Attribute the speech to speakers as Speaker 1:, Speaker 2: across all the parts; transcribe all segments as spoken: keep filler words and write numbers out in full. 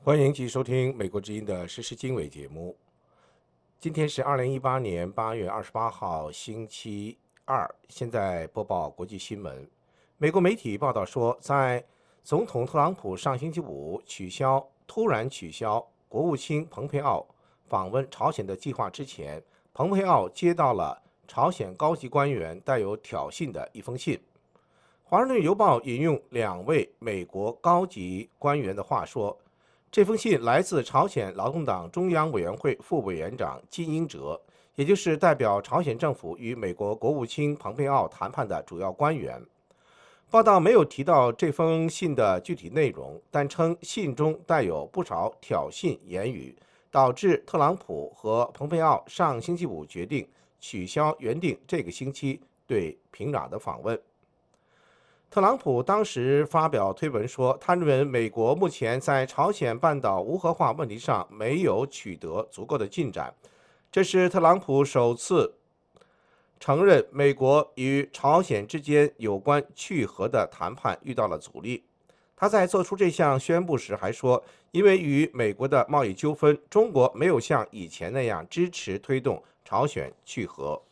Speaker 1: 欢迎继续收听美国之音的时事经纬节目。今天是二零一八年八月二十八号，星期二。现在播报国际新闻。美国媒体报道说，在总统特朗普上星期五取消突然取消国务卿蓬佩奥访问朝鲜的计划之前，蓬佩奥接到了朝鲜高级官员带有挑衅的一封信。华盛顿邮报引用两位美国高级官员的话说，这封信来自朝鲜劳动党中央委员会副委员长金英哲，也就是代表朝鲜政府与美国国务卿蓬佩奥谈判的主要官员。报道没有提到这封信的具体内容，但称信中带有不少挑衅言语，导致特朗普和蓬佩奥上星期五决定取消原定这个星期对平壤的访问。特朗普当时发表推文说，他认为美国目前在朝鲜半岛无核化问题上没有取得足够的进展，这是特朗普首次承认美国与朝鲜之间有关去核的谈判遇到了阻力。他在做出这项宣布时还说，因为与美国的贸易纠纷，中国没有像以前那样支持推动朝鲜去核。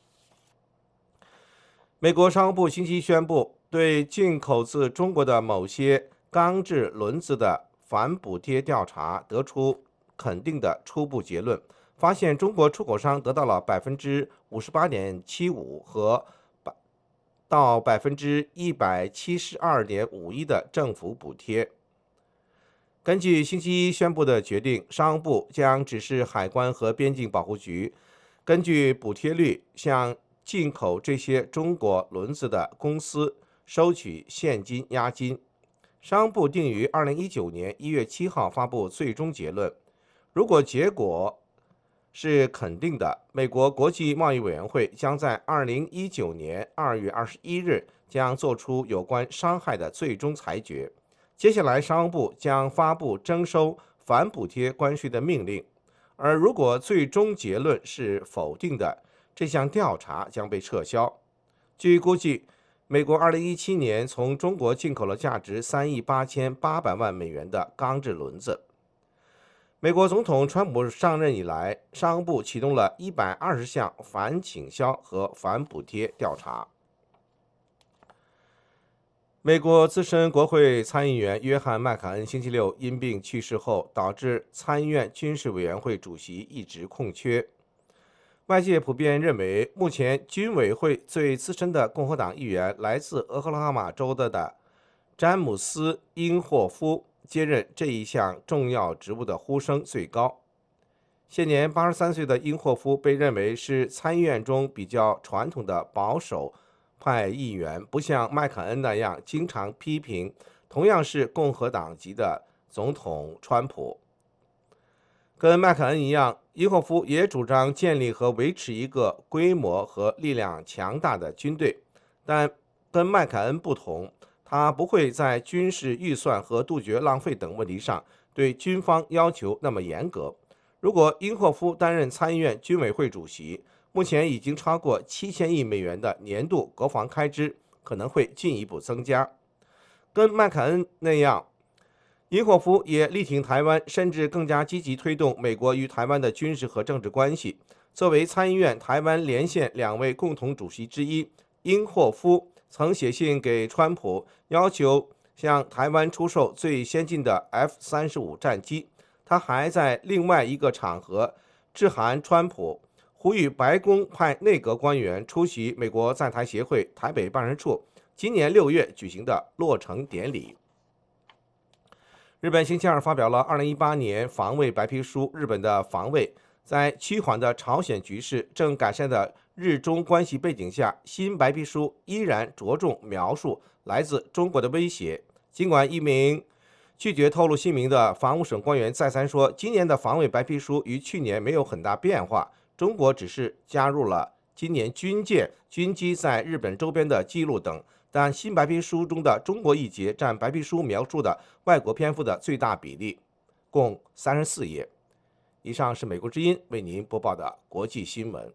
Speaker 1: 美国商务部星期一宣布，对进口自中国的某些钢制轮子的反补贴调查得出肯定的初步结论，发现中国出口商得到了百分之五十八点七五和到百分之一百七十二点五一的政府补贴。根据星期一宣布的决定，商务部将指示海关和边境保护局根据补贴率向进口这些中国轮子的公司收取现金押金。商务部定于二零一九年一月七号发布最终结论。如果结果是肯定的，美国国际贸易委员会将在二零一九年二月二十一日将做出有关伤害的最终裁决。接下来，商务部将发布征收反补贴关税的命令。而如果最终结论是否定的，这项调查将被撤销。据估计，美国二零一七年从中国进口了价值三亿八千八百万美元的钢制轮子。美国总统川普上任以来，商务部启动了一百二十项反倾销和反补贴调查。美国资深国会参议员约翰·麦凯恩星期六因病去世后，导致参议院军事委员会主席一职空缺。外界普遍认为，目前军委会最资深的共和党议员来自俄克拉荷马州的的詹姆斯·因霍夫接任这一项重要职务的呼声最高。现年八十三岁的因霍夫被认为是参议院中比较传统的保守派议员，不像麦凯恩那样经常批评同样是共和党籍的总统川普。跟麦凯恩一样，因霍夫也主张建立和维持一个规模和力量强大的军队，但跟麦凯恩不同，他不会在军事预算和杜绝浪费等问题上对军方要求那么严格。如果因霍夫担任参议院军委会主席，目前已经超过七千亿美元的年度国防开支可能会进一步增加。跟麦凯恩那样，因霍夫也力挺台湾，甚至更加积极推动美国与台湾的军事和政治关系。作为参议院台湾连线两位共同主席之一，因霍夫曾写信给川普，要求向台湾出售最先进的 F 三十五 战机。他还在另外一个场合致函川普，呼吁白宫派内阁官员出席美国在台协会台北办事处今年六月举行的落成典礼。日本星期二发表了二零一八年防卫白皮书。日本的防卫在趋缓的朝鲜局势正改善的日中关系背景下，新白皮书依然着重描述来自中国的威胁。尽管一名拒绝透露姓名的防务省官员再三说，今年的防卫白皮书与去年没有很大变化，中国只是加入了今年军舰、军机在日本周边的记录等。但新白皮书中的中国一节占白皮书描述的外国篇幅的最大比例，共三十四页。以上是美国之音为您播报的国际新闻。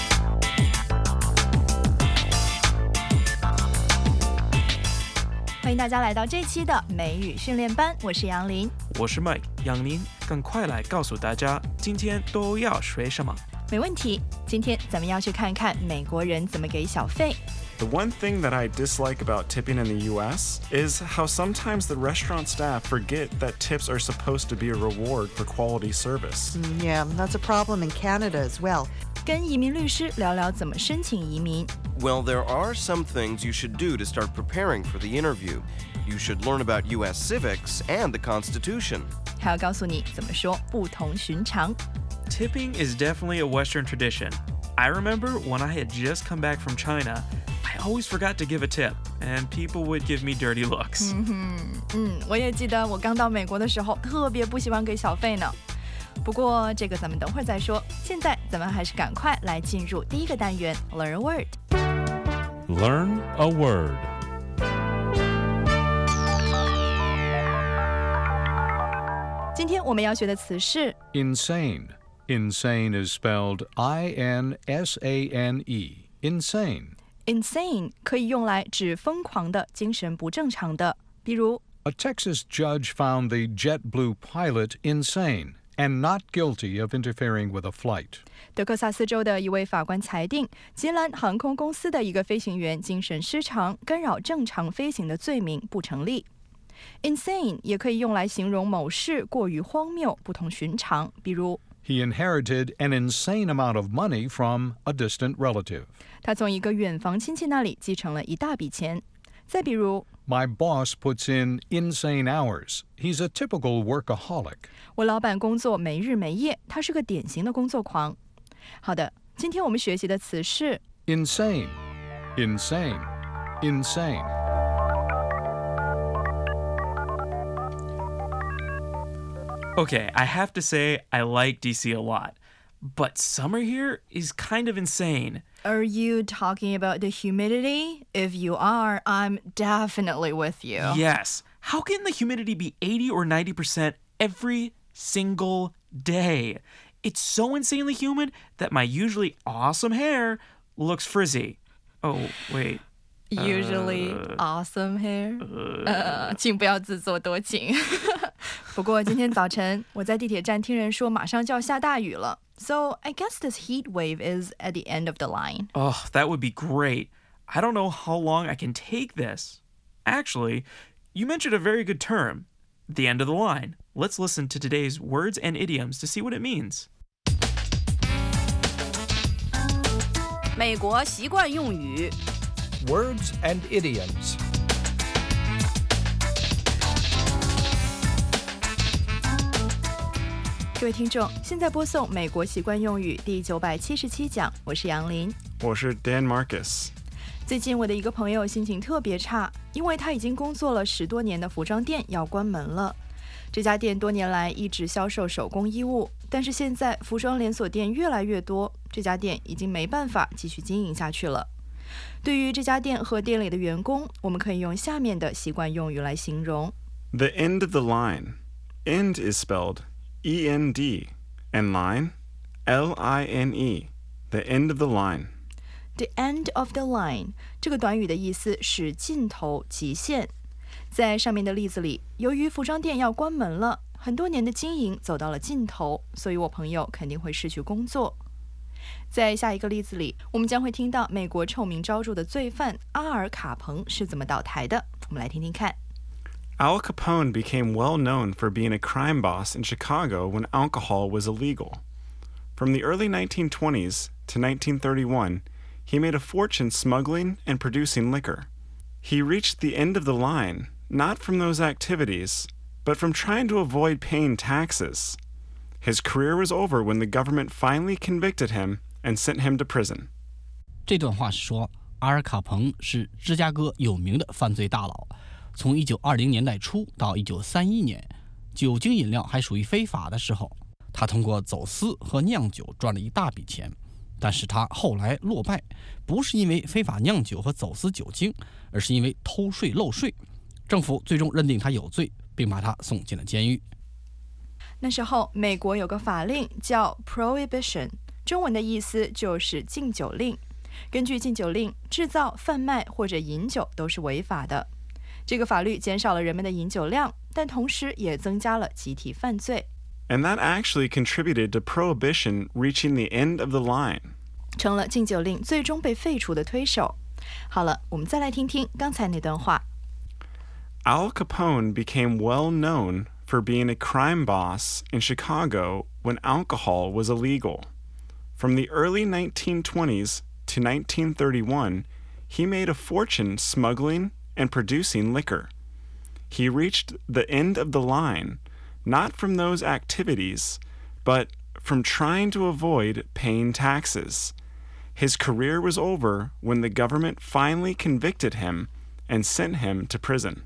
Speaker 2: 欢迎大家来到这期的美语训练班，我是杨林，
Speaker 3: 我是 Mike。杨林，赶快来告诉大家，今天都要学什么？
Speaker 2: 没问题，今天咱们要去看看美国人怎么给小费。
Speaker 4: The one thing that I dislike about tipping in the U S is how sometimes the restaurant staff forget that tips are supposed to be a reward for quality service.
Speaker 5: Mm, yeah, that's a problem in Canada as well.
Speaker 2: 跟移民律师聊聊怎么申请移民。
Speaker 6: Well, there are some things you should do to start preparing for the interview. You should learn about U S civics and the Constitution.
Speaker 2: 还要告诉你怎么说不同寻常。
Speaker 3: Tipping is definitely a Western tradition. I remember when I had just come back from China, I always forgot to give a tip, and people would give me dirty looks.
Speaker 2: 嗯哼，嗯，我也记得我刚到美国的时候，特别不喜欢给小费呢。不过这个咱们等会儿再说，现在咱们还是赶快来进入第一个单元 Learn a Word.
Speaker 7: Learn a word.
Speaker 2: 今天我们要学的词是
Speaker 7: Insane. Insane is spelled I N S A N E. Insane.
Speaker 2: insane 可以用来指疯狂的、精神不正常的，比如
Speaker 7: A Texas judge found the JetBlue pilot insane and not guilty of interfering with a flight.
Speaker 2: 德克萨斯州的一位法官裁定，吉兰航空公司的一个飞行员精神失常，干扰正常飞行的罪名不成立。insane 也可以用来形容某事过于荒谬、不同寻常，比如
Speaker 7: He inherited an insane amount of money from a distant relative.
Speaker 2: 他从一个远房亲戚那里继承了一大笔钱。再比如
Speaker 7: My boss puts in insane hours. He's a typical workaholic.
Speaker 2: 我老板工作没日没夜，他是个典型的工作狂。好的，今天我们学习的词是
Speaker 7: Insane. Insane. Insane.
Speaker 3: Okay, I have to say I like D C a lot, but summer here is kind of insane.
Speaker 2: Are you talking about the humidity? If you are, I'm definitely with you.
Speaker 3: Yes. How can the humidity be eighty or ninety percent every single day? It's so insanely humid that my usually awesome hair looks frizzy. Oh, wait.
Speaker 2: Usually
Speaker 3: uh,
Speaker 2: awesome hair. 呃，请不要自作多情。不过今天早晨我在地铁站听人说马上就要下大雨了。So I guess this heat wave is at the end of the line.
Speaker 3: Oh, that would be great. I don't know how long I can take this. Actually, you mentioned a very good term, the end of the line. Let's listen to today's words and idioms to see what it means.
Speaker 8: 美国习惯用语
Speaker 9: Words and idioms.
Speaker 2: 各位听众，现在播送美国习惯用语第九百七十七讲，我是杨林。
Speaker 4: 我是 Dan Marcus.
Speaker 2: 最近我的一个朋友心情特别差，因为他已经工作了十多年的服装店要关门了。这家店多年来一直销售手工衣物，但是现在服装连锁店越来越多，这家店已经没办法继续经营下去了。对于这家店和店里的员工，我们可以用下面的习惯用语来形容。
Speaker 4: The end of the line. End is spelled E N D, and line, L I N E. The end of the line.
Speaker 2: The end of the line 这个短语的意思是尽头、极限。在上面的例子里，由于服装店要关门了，很多年的经营走到了尽头，所以我朋友肯定会失去工作。在下一个例子里，我们将会听到美国臭名昭著的罪犯阿尔卡彭是怎么倒台的。我们来听听看。
Speaker 4: Al Capone became well known for being a crime boss in Chicago when alcohol was illegal. From the early nineteen twenties to nineteen thirty-one, he made a fortune smuggling and producing liquor. He reached the end of the line, not from those activities, but from trying to avoid paying taxes. His career was over when the government finally convicted him and sent him to prison.
Speaker 10: 这段话是说，阿尔卡彭是芝加哥有名的犯罪大佬。从一九二零年代初到一九三一年，酒精饮料还属于非法的时候，他通过走私和酿酒赚了一大笔钱。但是他后来落败，不是因为非法酿酒和走私酒精，而是因为偷税漏税。政府最终认定他有罪，并把他送进了监狱。
Speaker 2: 那时候美国有个法令叫 Prohibition， 中文的意思就是禁酒令。根据禁酒令，制造、贩卖或者饮酒都是违法的。 这个法律减少了人们的饮酒量，但同时也增加了集体犯罪。
Speaker 4: And that actually contributed to prohibition reaching the end of the line.
Speaker 2: 成了禁酒令最终被废除的推手。好了，我们再来听听刚才那段话。
Speaker 4: Al Capone became well known for being a crime boss in Chicago when alcohol was illegal. From the early nineteen twenties to nineteen thirty-one, he made a fortune smuggling and producing liquor. He reached the end of the line, not from those activities, but from trying to avoid paying taxes. His career was over when the government finally convicted him and sent him to prison.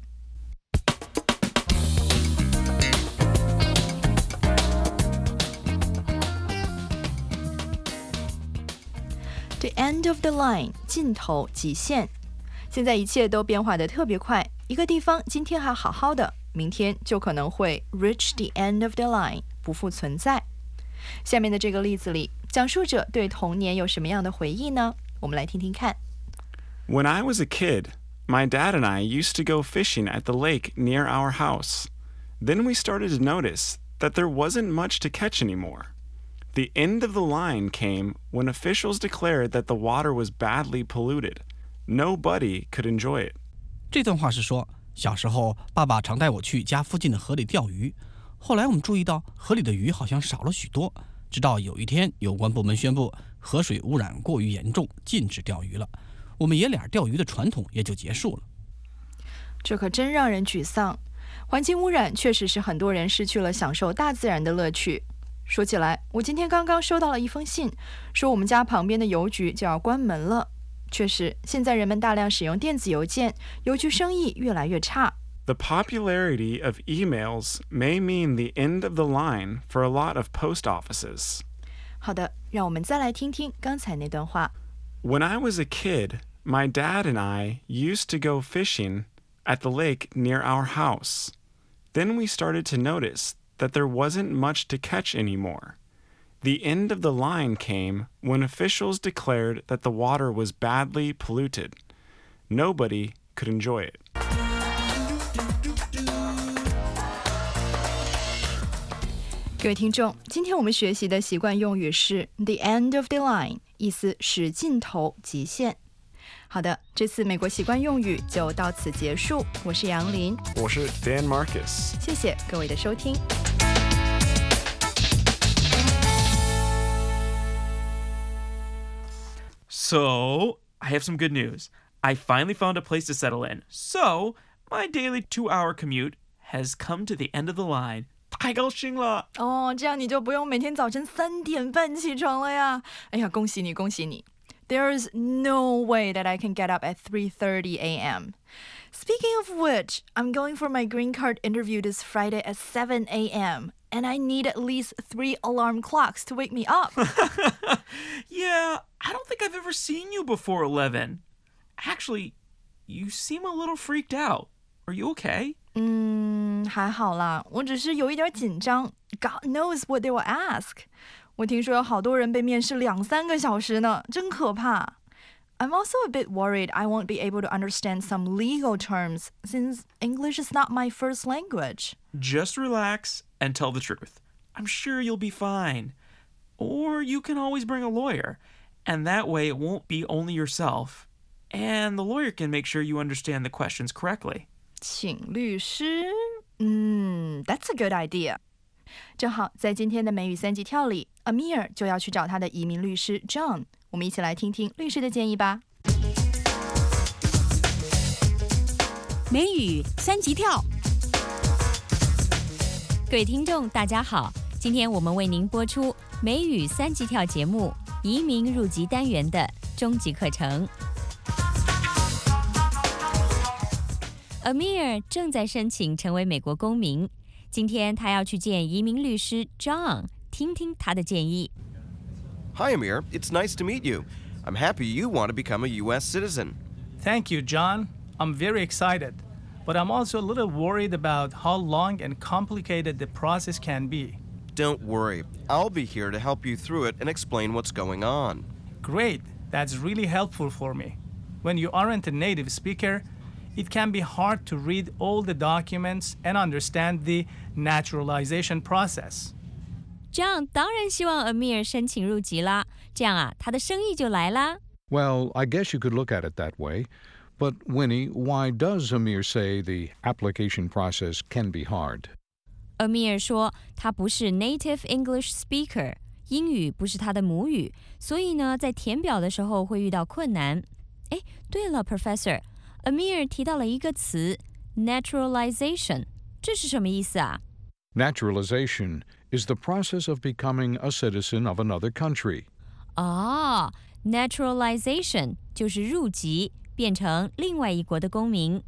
Speaker 2: The end of the line， 尽头、极限。现在一切都变化得特别快，一个地方今天还好好的，明天就可能会 reach the end of the line， 不复存在。下面的这个例子里，讲述者对童年有什么样的回忆呢？我们来听听看。
Speaker 4: When I was a kid, my dad and I used to go fishing at the lake near our house. Then we started to notice that there wasn't much to catch anymore. The end of the line came when officials declared that the water was badly polluted. Nobody could enjoy it.
Speaker 10: 这段话是说，小时候爸爸常带我去家附近的河里钓鱼，后来我们注意到河里的鱼好像少了许多，直到有一天有关部门宣布河水污染过于严重，禁止钓鱼了，我们爷俩钓鱼的传统也就结束了。
Speaker 2: 这可真让人沮丧。环境污染确实使很多人失去了享受大自然的乐趣。说起来，我今天刚刚收到了一封信，说我们家旁边的邮局就要关门了。确实，现在人们大量使用电子邮件，邮局生意越来越差。
Speaker 4: The popularity of emails may mean the end of the line for a lot of post offices.
Speaker 2: 好的，让我们再来听听刚才那段话。
Speaker 4: When I was a kid, my dad and I used to go fishing at the lake near our house. Then we started to notice that there wasn't much to catch anymore. The end of the line came when officials declared that the water was badly polluted. Nobody could enjoy it.
Speaker 2: 各位听众，今天我们学习的习惯用语是 the end of the line， 意思是尽头、极限。好的，这次美国习惯用语就到此结束。我是杨林，
Speaker 4: 我是 Dan Marcus。
Speaker 2: 谢谢各位的收听。
Speaker 3: So, I have some good news. I finally found a place to settle in. So, my daily two-hour commute has come to the end of the line. 太高兴了
Speaker 2: 哦，这样你就不用每天早晨三点半起床了呀！哎呀，恭喜你，恭喜你！ There's no way that I can get up at three thirty a.m. Speaking of which, I'm going for my green card interview this Friday at seven a.m. and I need at least three alarm clocks to wake me up.
Speaker 3: Yeah, I don't think I've ever seen you before eleven. Actually, you seem a little freaked out. Are you okay?
Speaker 2: 嗯，还好啦，我只是有一点紧张。God knows what they will ask. 我听说有好多人被面试两三个小时呢，真可怕。I'm also a bit worried I won't be able to understand some legal terms since English is not my first language.
Speaker 3: Just relax and tell the truth. I'm sure you'll be fine. Or you can always bring a lawyer, and that way it won't be only yourself, and the lawyer can make sure you understand the questions correctly.
Speaker 2: 请律师，嗯 ，That's a good idea. 正好在今天的美语三级跳里 ，Amir 就要去找他的移民律师 John。我们一起来听听律师的建议吧。
Speaker 11: 美语三级跳，各位听众，大家好，今天我们为您播出美语三级跳节目移民入籍单元的终极课程。Amir 正在申请成为美国公民，今天他要去见移民律师 John， 听听他的建议。
Speaker 6: Hi, Amir. It's nice to meet you. I'm happy you want to become a U S citizen.
Speaker 9: Thank you, John. I'm very excited, but I'm also a little worried about how long and complicated the process can be.
Speaker 6: Don't worry. I'll be here to help you through it and explain what's going on.
Speaker 9: Great. That's really helpful for me. When you aren't a native speaker, it can be hard to read all the documents and understand the naturalization process.
Speaker 11: John 当然希望 Amir 申请入籍啦，这样啊，他的生意就来啦。
Speaker 7: Well, I guess you could look at it that way. But, Winnie, why does Amir say the application process can be hard?
Speaker 11: Amir 说他不是 native English speaker， 英语不是他的母语，所以呢，在填表的时候会遇到困难。哎，对了 ，Professor， Amir 提到了一个词 naturalization， 这是什么意思啊？
Speaker 7: Naturalization is the process of becoming a citizen of another country.
Speaker 11: 哦 ，naturalization 就是入籍，变成另外一国的公民。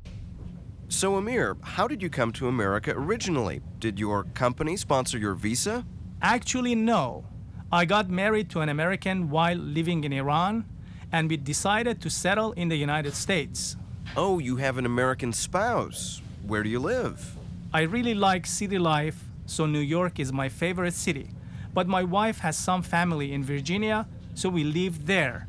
Speaker 6: So, Amir, how did you come to America originally? Did your company sponsor your visa?
Speaker 9: Actually, no. I got married to an American while living in Iran, and we decided to settle in the United States.
Speaker 6: Oh, you have an American spouse. Where do you live?
Speaker 9: I really like city life, so New York is my favorite city. But my wife has some family in Virginia, so we lived there.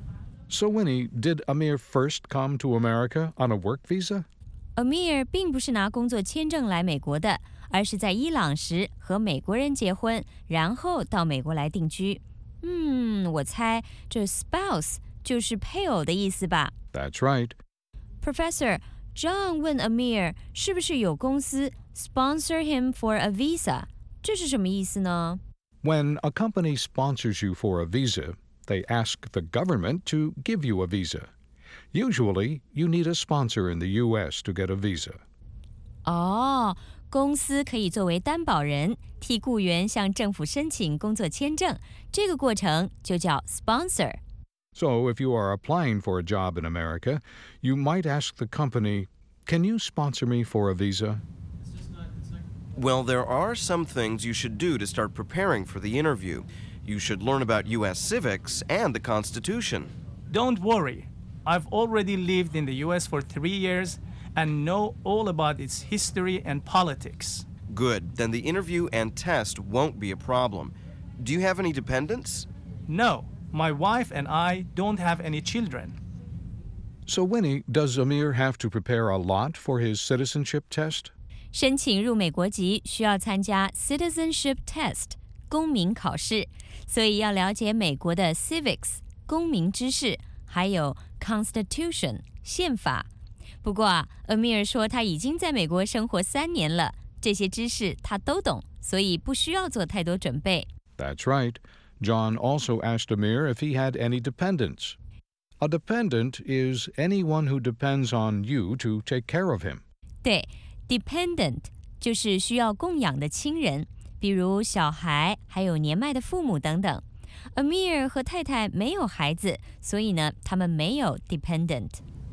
Speaker 7: So, Winnie, did Amir first come to America on a work visa?
Speaker 11: Amir 并不是拿工作签证来美国的，而是在伊朗时和美国人结婚，然后到美国来定居。嗯，我猜这 spouse 就是配偶的意思吧？
Speaker 7: That's right.
Speaker 11: Professor, John 问 Amir 是不是有公司 sponsor him for a visa？ 这是什么意思呢？
Speaker 7: When a company sponsors you for a visa, they ask the government to give you a visa. Usually, you need a sponsor in the U S to get a visa.
Speaker 11: 哦，公司可以作为担保人，替雇员向政府申请工作签证，这个过程就叫 sponsor.
Speaker 7: So, if you are applying for a job in America, you might ask the company, "Can you sponsor me for a visa?"
Speaker 6: Well, there are some things you should do to start preparing for the interview. You should learn about U S civics and the Constitution.
Speaker 9: Don't worry. I've already lived in the U S for three years and know all about its history and politics.
Speaker 6: Good. Then the interview and test won't be a problem. Do you have any dependents?
Speaker 9: No, my wife and I don't have any children.
Speaker 7: So, Winnie, does Amir have to prepare a lot for his citizenship test?
Speaker 11: 申请入美国籍需要参加 citizenship test 公民考试，所以要了解美国的 civics 公民知识，还有 Constitution 宪法。不过啊 Amir 说他已经在美国生活三年了，这些知识他都懂，所以不需要做太多准备。
Speaker 7: That's right. John also asked Amir if he had any dependents. A dependent is anyone who depends on you to take care of him.
Speaker 11: 对 dependent 就是需要供养的亲人，比如小孩，还有年迈的父母等等。Amir 和太太没有孩子，所以呢，他们没有 dependent。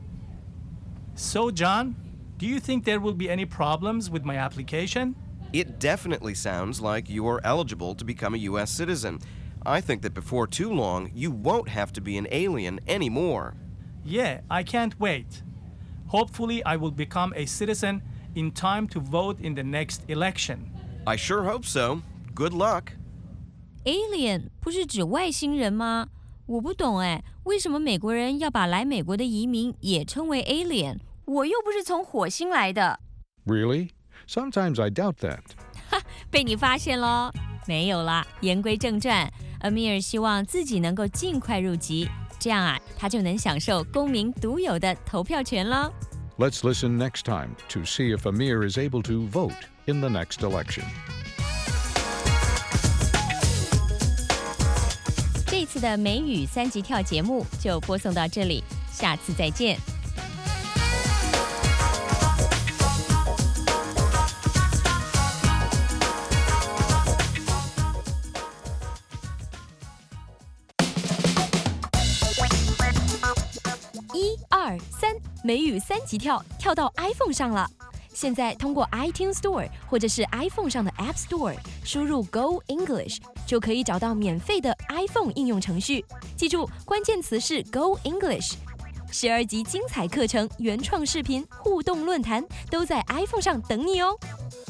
Speaker 9: So, John, do you think there will be any problems with my application?
Speaker 6: It definitely sounds like you're eligible to become a U S citizen. I think that before too long, you won't have to be an alien anymore.
Speaker 9: Yeah, I can't wait. Hopefully, I will become a citizen in time to vote in the next election.
Speaker 6: I sure hope so. Good luck.
Speaker 11: Alien 不是指外星人吗？我不懂哎，为什么美国人要把来美国的移民也称为 alien？ 我又不是从火星来的。
Speaker 7: Really? Sometimes I doubt that.
Speaker 11: 哈，被你发现咯。没有啦，言归正传 ，Amir 希望自己能够尽快入籍，这样啊，他就能享受公民独有的投票权了。
Speaker 7: Let's listen next time to see if Amir is able to vote in the next election.
Speaker 11: 这次的美语三级跳节目就播送到这里，下次再见。一二三，美语三级跳跳到 iPhone 上了。现在通过 iTunes Store 或者是 iPhone 上的 App Store 输入 Go English 就可以找到免费的 iPhone 应用程序。记住，关键词是 Go English。十二集精彩课程、原创视频、互动论坛都在 iPhone 上等你哦。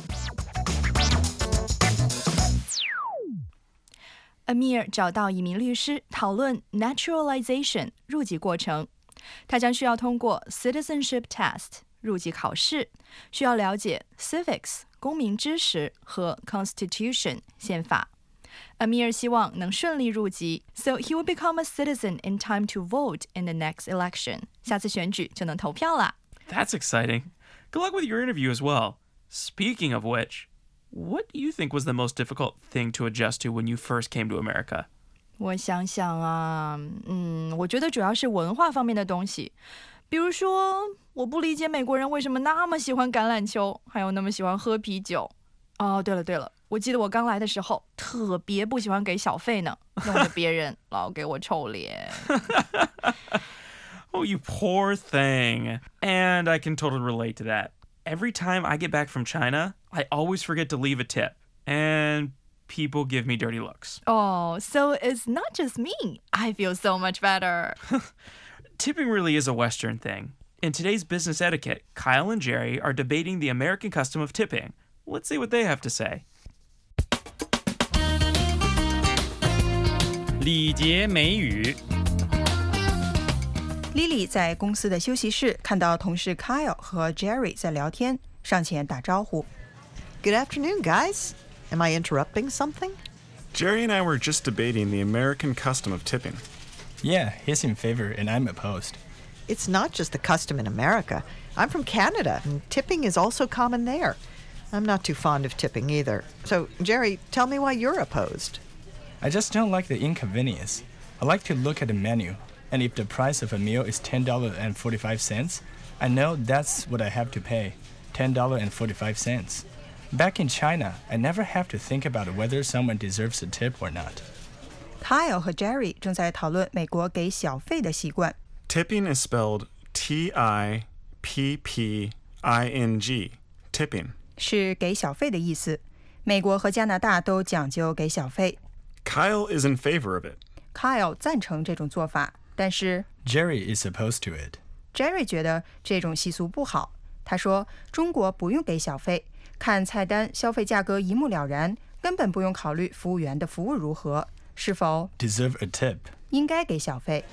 Speaker 2: Amir 找到移民律师讨论 naturalization 入籍过程，他将需要通过 citizenship test。 入籍考试，需要了解 civics 公民知识和 constitution 宪法。Amir 希望能顺利入籍 ，so he will become a citizen in time to vote in the next election。下次选举就能投票啦。
Speaker 3: That's exciting. Good luck with your interview as well. Speaking of which, what do you think was the most difficult thing to adjust to when you first came to America?
Speaker 2: 我想想啊，嗯，我觉得主要是文化方面的东西，比如说，我不理解美国人为什么那么喜欢橄榄球，还有那么喜欢喝啤酒。哦，对了对了，我记得我刚来的时候特别不喜欢给小费呢，弄得别人老给我臭脸。
Speaker 3: Oh, you poor thing. And I can totally relate to that. Every time I get back from China, I always forget to leave a tip. And people give me dirty looks.
Speaker 2: Oh, so it's not just me. I feel so much better.
Speaker 3: Tipping really is a Western thing. In today's business etiquette, Kyle and Jerry are debating the American custom of tipping. Let's see what they have to say.
Speaker 12: 礼节美语。
Speaker 13: Lily 在公司的休息室看到同事 Kyle 和 Jerry 在聊天，上前打招呼。
Speaker 5: Good afternoon, guys. Am I interrupting something?
Speaker 4: Jerry and I were just debating the American custom of tipping.
Speaker 12: Yeah, he's in favor and I'm opposed.
Speaker 5: It's not just a custom in America. I'm from Canada, and tipping is also common there. I'm not too fond of tipping either. So, Jerry, tell me why you're opposed.
Speaker 12: I just don't like the inconvenience. I like to look at the menu, and if the price of a meal is ten dollars and forty-five cents, I know that's what I have to pay, ten dollars and forty-five cents. Back in China, I never have to think about whether someone deserves a tip or not.
Speaker 13: Kyle 和 Jerry 正在讨论美国给小费的习惯。
Speaker 4: Tipping is spelled T I P P I N G, tipping.
Speaker 13: 是给小费的意思。美国和加拿大都讲究给小费。
Speaker 4: Kyle is in favor of it.
Speaker 13: Kyle 赞成这种做法，但是
Speaker 12: Jerry is opposed to it.
Speaker 13: Jerry 觉得这种习俗不好。他说，中国不用给小费，看菜单消费价格一目了然，根本不用考虑服务员的服务如何，是否
Speaker 12: deserve a tip.
Speaker 13: 应该给小费。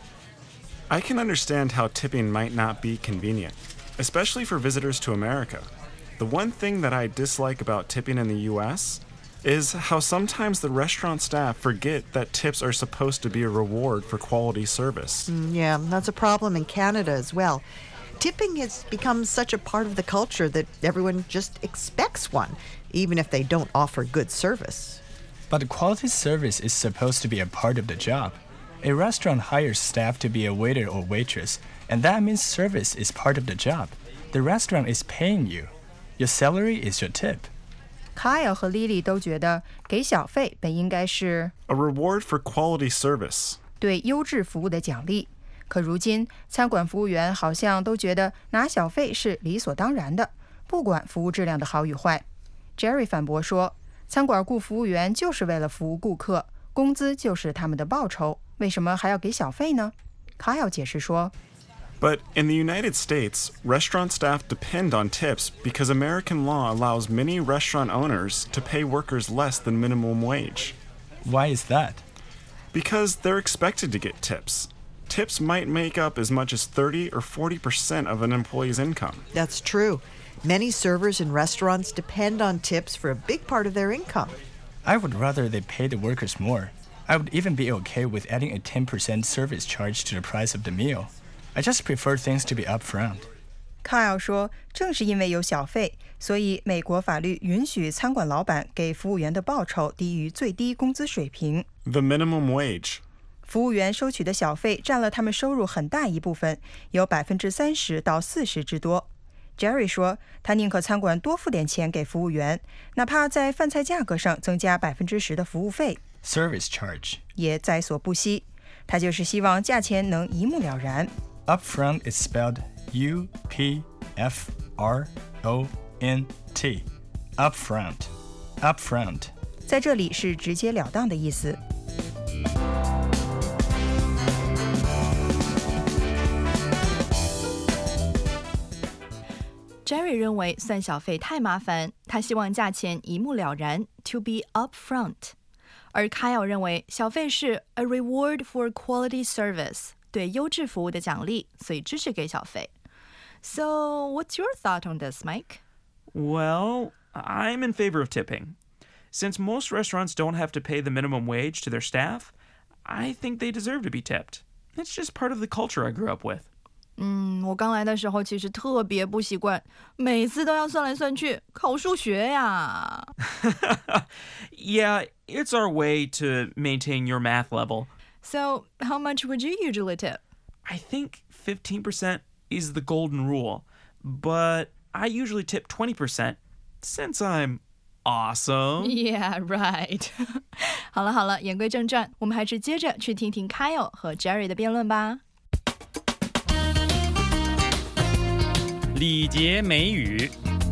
Speaker 4: I can understand how tipping might not be convenient, especially for visitors to America. The one thing that I dislike about tipping in the U S is how sometimes the restaurant staff forget that tips are supposed to be a reward for quality service.
Speaker 5: Mm, yeah, that's a problem in Canada as well. Tipping has become such a part of the culture that everyone just expects one, even if they don't offer good service.
Speaker 12: But quality service is supposed to be a part of the job. A restaurant hires staff to be a waiter or waitress, and that means service is part of the job. The restaurant is paying you. Your salary is your tip.
Speaker 13: Kyle 和 Lily 都觉得给小费本应该是
Speaker 4: a reward for quality service.
Speaker 13: 对优质服务的奖励。可如今，餐馆服务员好像都觉得拿小费是理所当然的，不管服务质量的好与坏。Jerry 反驳说，餐馆雇服务员就是为了服务顾客，工资就是他们的报酬，为什么还要给小费呢？ Kyle 解释说，
Speaker 4: But in the United States, restaurant staff depend on tips because American law allows many restaurant owners to pay workers less than minimum wage.
Speaker 12: Why is that?
Speaker 4: Because they're expected to get tips. Tips might make up as much as thirty or forty percent of an employee's income.
Speaker 5: That's true. Many servers in restaurants depend on tips for a big part of their income.
Speaker 12: I would rather they pay the workers more. I would even be okay with adding a ten percent service charge to the price of the meal. I just prefer things to be upfront.
Speaker 13: Kyle 说，正是因为有小费，所以美国法律允许餐馆老板给服务员的报酬低于最低工资水平。
Speaker 4: The minimum wage.
Speaker 13: 服务员收取的小费占了他们收入很大一部分，有百分之三十到四十之多。Jerry 说，他宁可餐馆多付点钱给服务员，哪怕在饭菜价格上增加百分之十的服务费
Speaker 12: ，service charge
Speaker 13: 也在所不惜。他就是希望价钱能一目了然。
Speaker 12: Upfront is spelled U P F R O N T. Upfront. Upfront.
Speaker 13: 在这里是直截了当的意思。
Speaker 2: Jerry 认为算小费太麻烦，他希望价钱一目了然 ，to be upfront。而 Kyle 认为小费是 a reward for quality service， 对优质服务的奖励，所以支持给小费。 So, what's your thought on this, Mike?
Speaker 3: Well, I'm in favor of tipping. Since most restaurants don't have to pay the minimum wage to their staff, I think they deserve to be tipped. It's just part of the culture I grew up with.
Speaker 2: 嗯，我刚来的时候其实特别不习惯，每次都要算来算去，考数学呀。
Speaker 3: Yeah, it's our way to maintain your math level.
Speaker 2: So, how much would you usually tip?
Speaker 3: I think fifteen percent is the golden rule, but I usually tip twenty percent since I'm awesome.
Speaker 2: Yeah, right. 好了好了，言归正传，我们还是接着去听听 Kyle 和 Jerry 的辩论吧。
Speaker 14: 礼节美语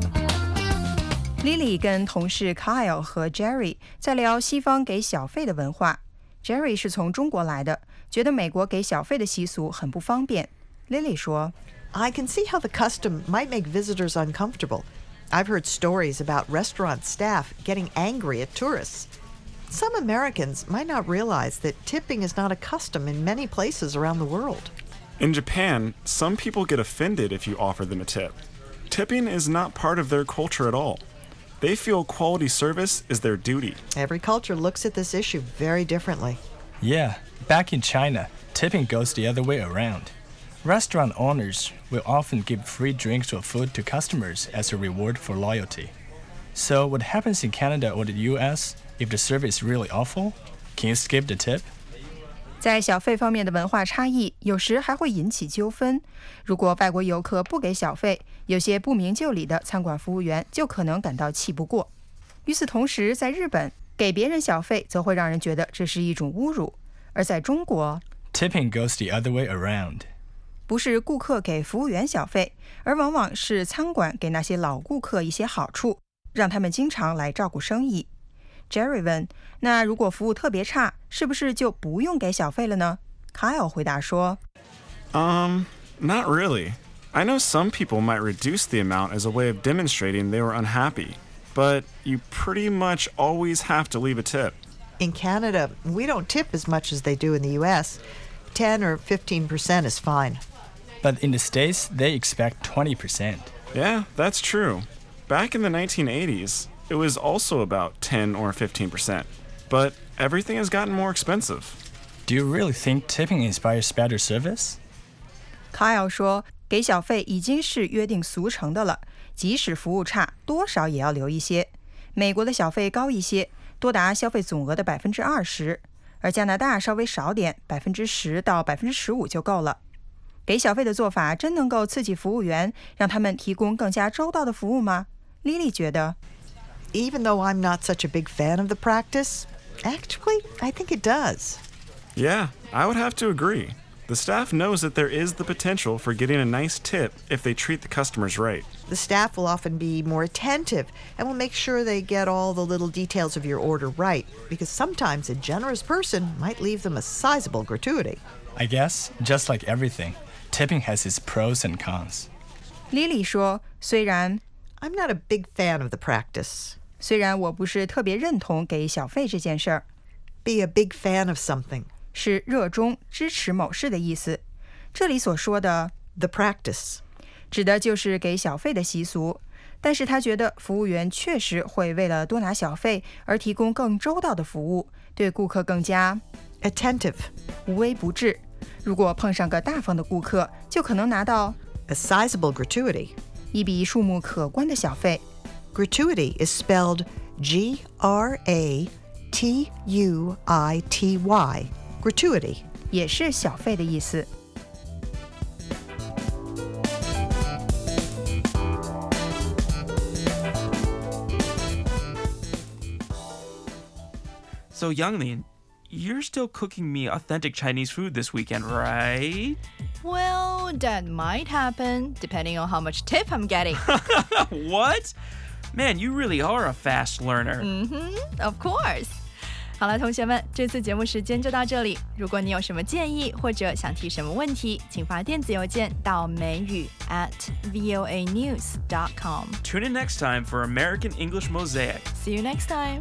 Speaker 13: Lily 跟同事 Kyle 和 Jerry 在聊西方给小费的文化。Jerry 是从中国来的，觉得美国给小费的习俗很不方便。Lily 说
Speaker 5: I can see how the custom might make visitors uncomfortable. I've heard stories about restaurant staff getting angry at tourists. Some Americans might not realize that tipping is not a custom in many places around the world.
Speaker 4: In Japan, some people get offended if you offer them a tip. Tipping is not part of their culture at all. They feel quality service is their duty.
Speaker 5: Every culture looks at this issue very differently.
Speaker 12: Yeah, back in China, tipping goes the other way around. Restaurant owners will often give free drinks or food to customers as a reward for loyalty. So what happens in Canada or the U S if the service is really awful? Can you skip the tip?
Speaker 13: 在小费方面的文化差异，有时还会引起纠纷。如果外国游客不给小费，有些不明就里的餐馆服务员就可能感到气不过。与此同时，在日本，给别人小费则会让人觉得这是一种侮辱；而在中国
Speaker 12: ，tipping goes the other way around.
Speaker 13: 不是顾客给服务员小费，而往往是餐馆给那些老顾客一些好处，让他们经常来照顾生意。Jerry 问：“那如果服务特别差，是不是就不用给小费了呢？” Kyle 回答说
Speaker 4: Um, not really. I know some people might reduce the amount as a way of demonstrating they were unhappy, but you pretty much always have to leave a tip.
Speaker 5: In Canada, we don't tip as much as they do in the U S. ten or fifteen percent is fine.
Speaker 12: But in the States, they expect twenty percent.
Speaker 4: Yeah, that's true. Back in the nineteen eighties, it was also about ten or fifteen percent. But everything has gotten more expensive.
Speaker 12: Do you really think tipping inspires better service?
Speaker 13: Kyle 说，给小费已经是约定俗成的了，即使服务差，多少也要留一些。美国的小费高一些，多达消费总额的百分之二十，而加拿大稍微少点，百分之十到百分之十五就够了。给小费的做法真能够刺激服务员，让他们提供更加周到的服务吗？ Lily 觉得
Speaker 5: Even though I'm not such a big fan of the practice, actually, I think it does.
Speaker 4: Yeah, I would have to agree. The staff knows that there is the potential for getting a nice tip if they treat the customers right.
Speaker 5: The staff will often be more attentive and will make sure they get all the little details of your order right, because sometimes a generous person might leave them a sizable gratuity.
Speaker 12: I guess, just like everything, tipping has its pros and cons.
Speaker 13: Lily 说，虽然
Speaker 5: I'm not a big fan of the practice.
Speaker 13: 虽然我不是特别认同给小费这件事儿
Speaker 5: Be a big fan of something.
Speaker 13: 是热衷支持某事的意思。这里所说的
Speaker 5: the practice
Speaker 13: 指的就是给小费的习俗，但是他觉得服务员确实会为了多拿小费而提供更周到的服务，对顾客更加
Speaker 5: attentive
Speaker 13: 无微不至。如果碰上个大方的顾客，就可能拿到
Speaker 5: a sizable gratuity
Speaker 13: 一笔数目可观的小费。
Speaker 5: Gratuity is spelled G R A T U I T Y. Gratuity
Speaker 13: 也是小费的意思。
Speaker 3: So, Younglin, you're still cooking me authentic Chinese food this weekend, right?
Speaker 2: Well, that might happen, depending on how much tip I'm getting.
Speaker 3: What? Man, you really are a fast learner.
Speaker 2: Mm-hmm, of course. 好了，同学们，这次节目时间就到这里。如果你有什么建议或者想提什么问题，请发电子邮件到美语 at voa news dot com.
Speaker 3: Tune in next time for American English Mosaic.
Speaker 2: See you next time.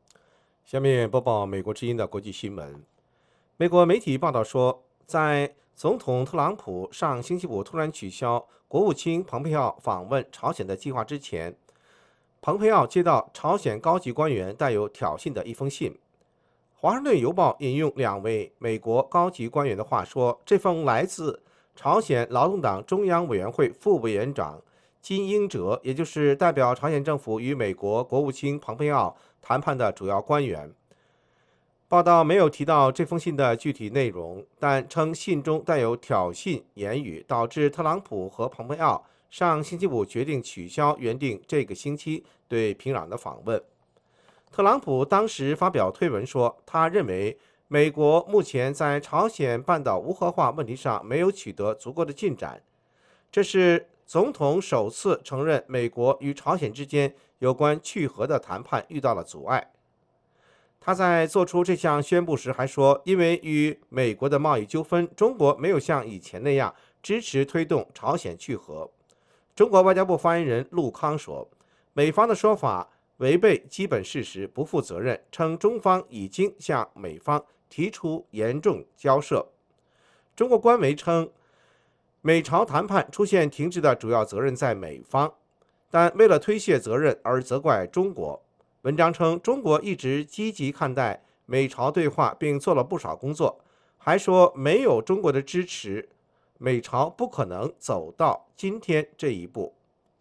Speaker 1: 下面播报美国之音的国际新闻。美国媒体报道说，在总统特朗普上星期五突然取消国务卿蓬佩奥访问朝鲜的计划之前，蓬佩奥接到朝鲜高级官员带有挑衅的一封信。华盛顿邮报引用两位美国高级官员的话说，这封来自朝鲜劳动党中央委员会副委员长金英哲，也就是代表朝鲜政府与美国国务卿蓬佩奥谈判的主要官员。报道没有提到这封信的具体内容，但称信中带有挑衅言语，导致特朗普和蓬佩奥上星期五决定取消原定这个星期对平壤的访问。特朗普当时发表推文说，他认为美国目前在朝鲜半岛无核化问题上没有取得足够的进展，这是总统首次承认美国与朝鲜之间有关去核的谈判遇到了阻碍。他在做出这项宣布时还说，因为与美国的贸易纠纷，中国没有像以前那样支持推动朝鲜去核。中国外交部发言人陆康说，美方的说法违背基本事实，不负责任，称中方已经向美方提出严重交涉。中国官媒称，美朝谈判出现停滞的主要责任在美方，但为了推卸责任而责怪中国。文章称，中国一直积极看待美朝对话，并做了不少工作，还说没有中国的支持，美朝不可能走到今天这一步。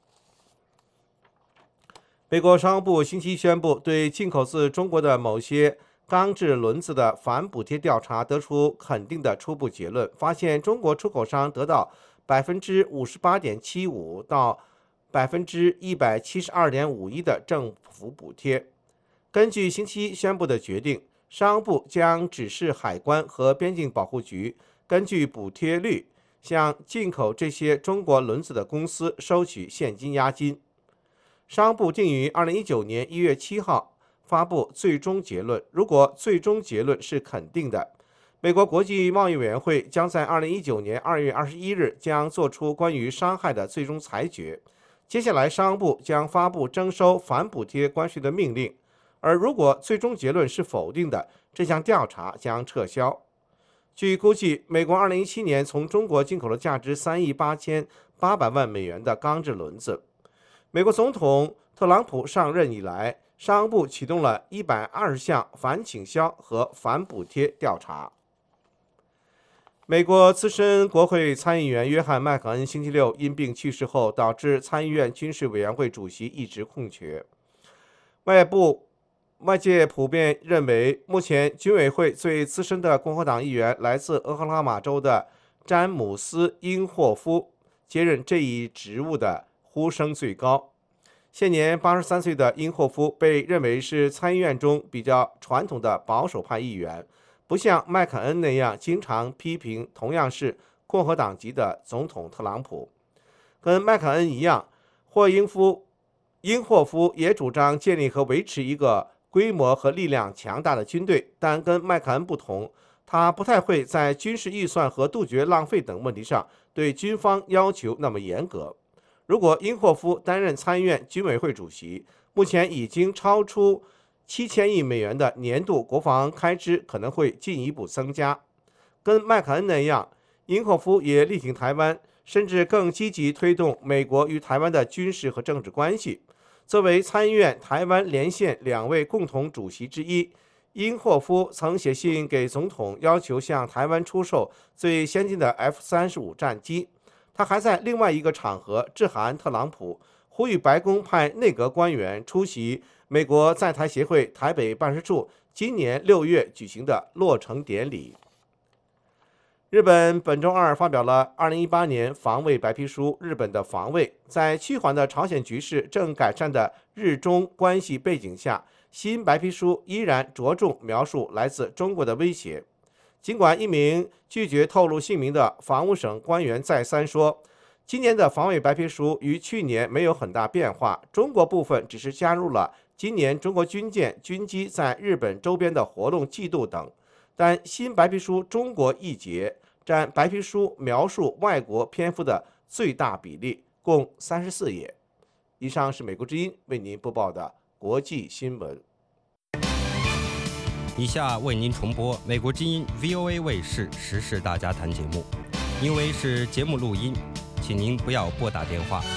Speaker 1: 美国商务部星期一宣布，对进口自中国的某些钢制轮子的反补贴调查得出肯定的初步结论，发现中国出口商得到 百分之五十八点七五 到 百分之一百七十二点五一 的政府补贴。根据星期一宣布的决定，商务部将指示海关和边境保护局根据补贴率向进口这些中国轮子的公司收取现金押金。商务部定于二零一九年一月七号发布最终结论，如果最终结论是肯定的，美国国际贸易委员会将在二零一九年二月二十一日将做出关于伤害的最终裁决。接下来，商务部将发布征收反补贴关税的命令，而如果最终结论是否定的，这项调查将撤销。据估计，美国二零一七年从中国进口了价值三亿八千八百万美元的钢制轮子。美国总统特朗普上任以来，商务部启动了一百二十项反倾销和反补贴调查。美国资深国会参议员约翰·麦克恩星期六因病去世后，导致参议院军事委员会主席一职空缺。外部外界普遍认为，目前军委会最资深的共和党议员来自俄克拉荷马州的詹姆斯·因霍夫接任这一职务的呼声最高。现年八十三岁的因霍夫被认为是参议院中比较传统的保守派议员，不像麦肯恩那样经常批评同样是共和党籍的总统特朗普。跟麦肯恩一样，霍因夫因霍夫也主张建立和维持一个规模和力量强大的军队，但跟麦肯恩不同，他不太会在军事预算和杜绝浪费等问题上对军方要求那么严格。如果因霍夫担任参议院军委会主席，目前已经超出七千亿美元的年度国防开支可能会进一步增加。跟麦肯恩那样，因霍夫也力挺台湾，甚至更积极推动美国与台湾的军事和政治关系。作为参议院台湾连线两位共同主席之一，因霍夫曾写信给总统，要求向台湾出售最先进的 F 三十五 战机。他还在另外一个场合致函特朗普，呼吁白宫派内阁官员出席美国在台协会台北办事处今年六月举行的落成典礼。日本本周二发表了二零一八年防卫白皮书。日本的防卫在趋缓的朝鲜局势正改善的日中关系背景下，新白皮书依然着重描述来自中国的威胁。尽管一名拒绝透露姓名的防务省官员再三说，今年的防卫白皮书与去年没有很大变化，中国部分只是加入了今年中国军舰、军机在日本周边的活动记录等，但新白皮书中国一节占白皮书描述外国篇幅的最大比例，共三十四页。以上是美国之音为您播报的国际新闻。
Speaker 14: 以下为您重播美国之音 V O A 卫视时事大家谈节目，因为是节目录音，请您不要拨打电话。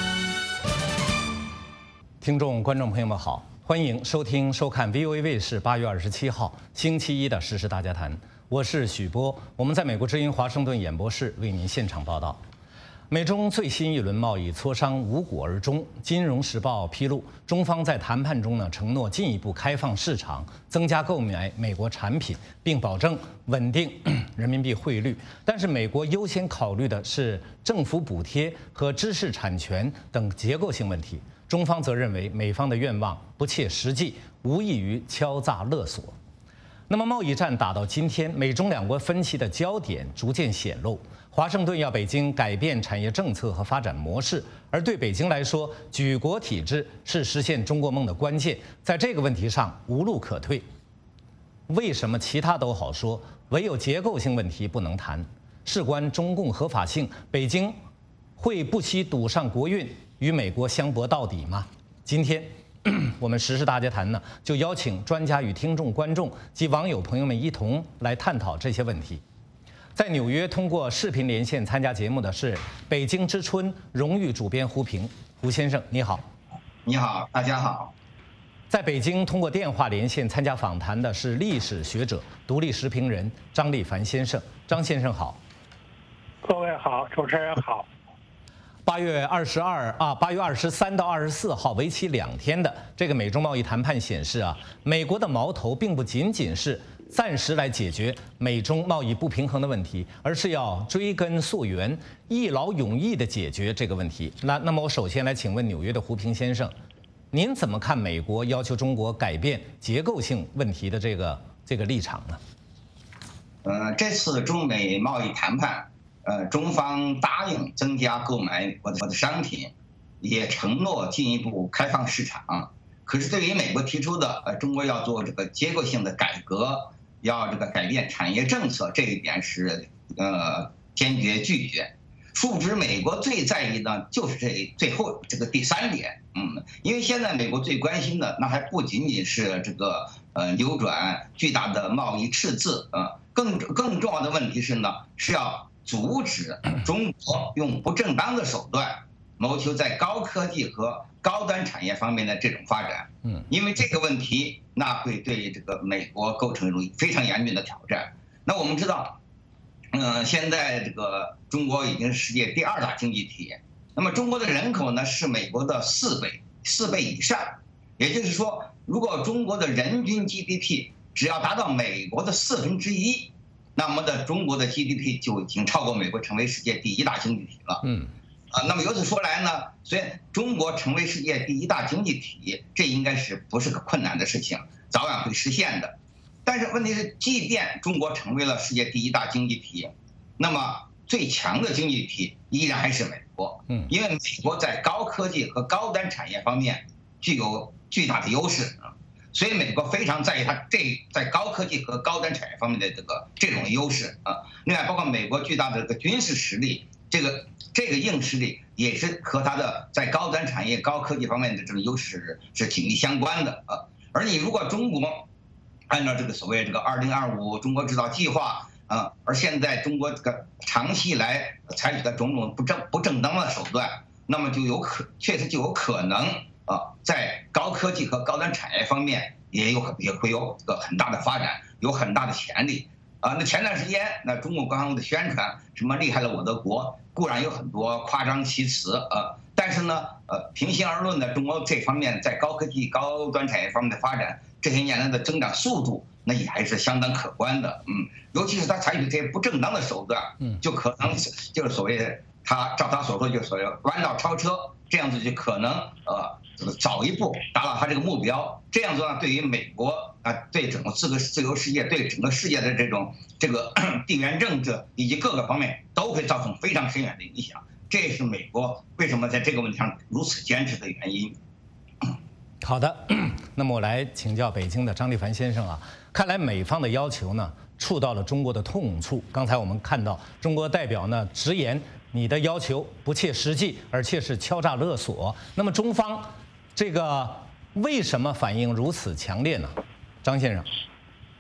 Speaker 15: 听众、观众朋友们好，欢迎收听、收看 V O A 卫视八月二十七号星期一的时事大家谈，我是许波，我们在美国之音华盛顿演播室为您现场报道。美中最新一轮贸易磋商无果而终。金融时报披露，中方在谈判中呢承诺进一步开放市场，增加购买美国产品，并保证稳定人民币汇率。但是美国优先考虑的是政府补贴和知识产权等结构性问题，中方则认为美方的愿望不切实际，无异于敲诈勒索。那么贸易战打到今天，美中两国分歧的焦点逐渐显露。华盛顿要北京改变产业政策和发展模式，而对北京来说，举国体制是实现中国梦的关键，在这个问题上无路可退。为什么其他都好说，唯有结构性问题不能谈？事关中共合法性，北京会不惜赌上国运与美国相搏到底吗？今天我们时事大家谈呢，就邀请专家与听众、观众及网友朋友们一同来探讨这些问题。在纽约通过视频连线参加节目的是北京之春荣誉主编胡平，胡先生你好。
Speaker 16: 你好，大家好。
Speaker 15: 在北京通过电话连线参加访谈的是历史学者、独立时评人张立凡先生，张先生好。
Speaker 17: 各位好，主持人好。
Speaker 15: 八月二十二啊，八月二十三到二十四号，为期两天的这个美中贸易谈判显示啊，美国的矛头并不仅仅是暂时来解决美中贸易不平衡的问题，而是要追根溯源、一劳永逸地解决这个问题。那那么我首先来请问纽约的胡平先生，您怎么看美国要求中国改变结构性问题的这个这个立场呢？
Speaker 16: 呃，这次中美贸易谈判，呃，中方答应增加购买我的我的商品，也承诺进一步开放市场。可是对于美国提出的呃，中国要做这个结构性的改革，要这个改变产业政策，这一点是呃坚决拒绝。殊不知美国最在意的就是这最后这个第三点，嗯，因为现在美国最关心的那还不仅仅是这个呃扭转巨大的贸易赤字，呃，更更重要的问题是呢，是要阻止中国用不正当的手段谋求在高科技和高端产业方面的这种发展。嗯，因为这个问题，那会对这个美国构成一种非常严峻的挑战。那我们知道，嗯，现在这个中国已经是世界第二大经济体，那么中国的人口呢是美国的四倍，四倍以上。也就是说，如果中国的人均 G D P 只要达到美国的四分之一，那么的中国的 G D P 就已经超过美国，成为世界第一大经济体了。嗯。啊，那么由此说来呢，虽然中国成为世界第一大经济体，这应该是不是个困难的事情，早晚会实现的。但是问题是，即便中国成为了世界第一大经济体，那么最强的经济体依然还是美国。嗯，因为美国在高科技和高端产业方面具有巨大的优势啊，所以美国非常在意它这在高科技和高端产业方面的这个这种优势啊。另外，包括美国巨大的这个军事实力。这个这个硬实力也是和它的在高端产业、高科技方面的这种优势是紧密相关的啊。而你如果中国按照这个所谓这个二零二五中国制造计划啊，而现在中国这个长期以来采取的种种不正不正当的手段，那么就有可确实就有可能啊，在高科技和高端产业方面也有也会有个很大的发展，有很大的潜力。啊，那前段时间，那中国官方的宣传什么厉害了我的国，固然有很多夸张其词，呃，但是呢，呃，平心而论呢，中国这方面在高科技、高端产业方面的发展，这些年来的增长速度，那也还是相当可观的，嗯，尤其是他采取这些不正当的手段，嗯，就可能就是所谓他照他所说，就是所谓弯道超车，这样子就可能呃。早一步达到他这个目标，这样做呢，对于美国啊，对整个自个自由世界，对整个世界的这种这个地缘政治以及各个方面都会造成非常深远的影响。这也是美国为什么在这个问题上如此坚持的原因。
Speaker 15: 好的，那么我来请教北京的张立凡先生啊，看来美方的要求呢，触到了中国的痛处。刚才我们看到中国代表呢直言，你的要求不切实际，而且是敲诈勒索。那么中方这个为什么反应如此强烈呢？张先生，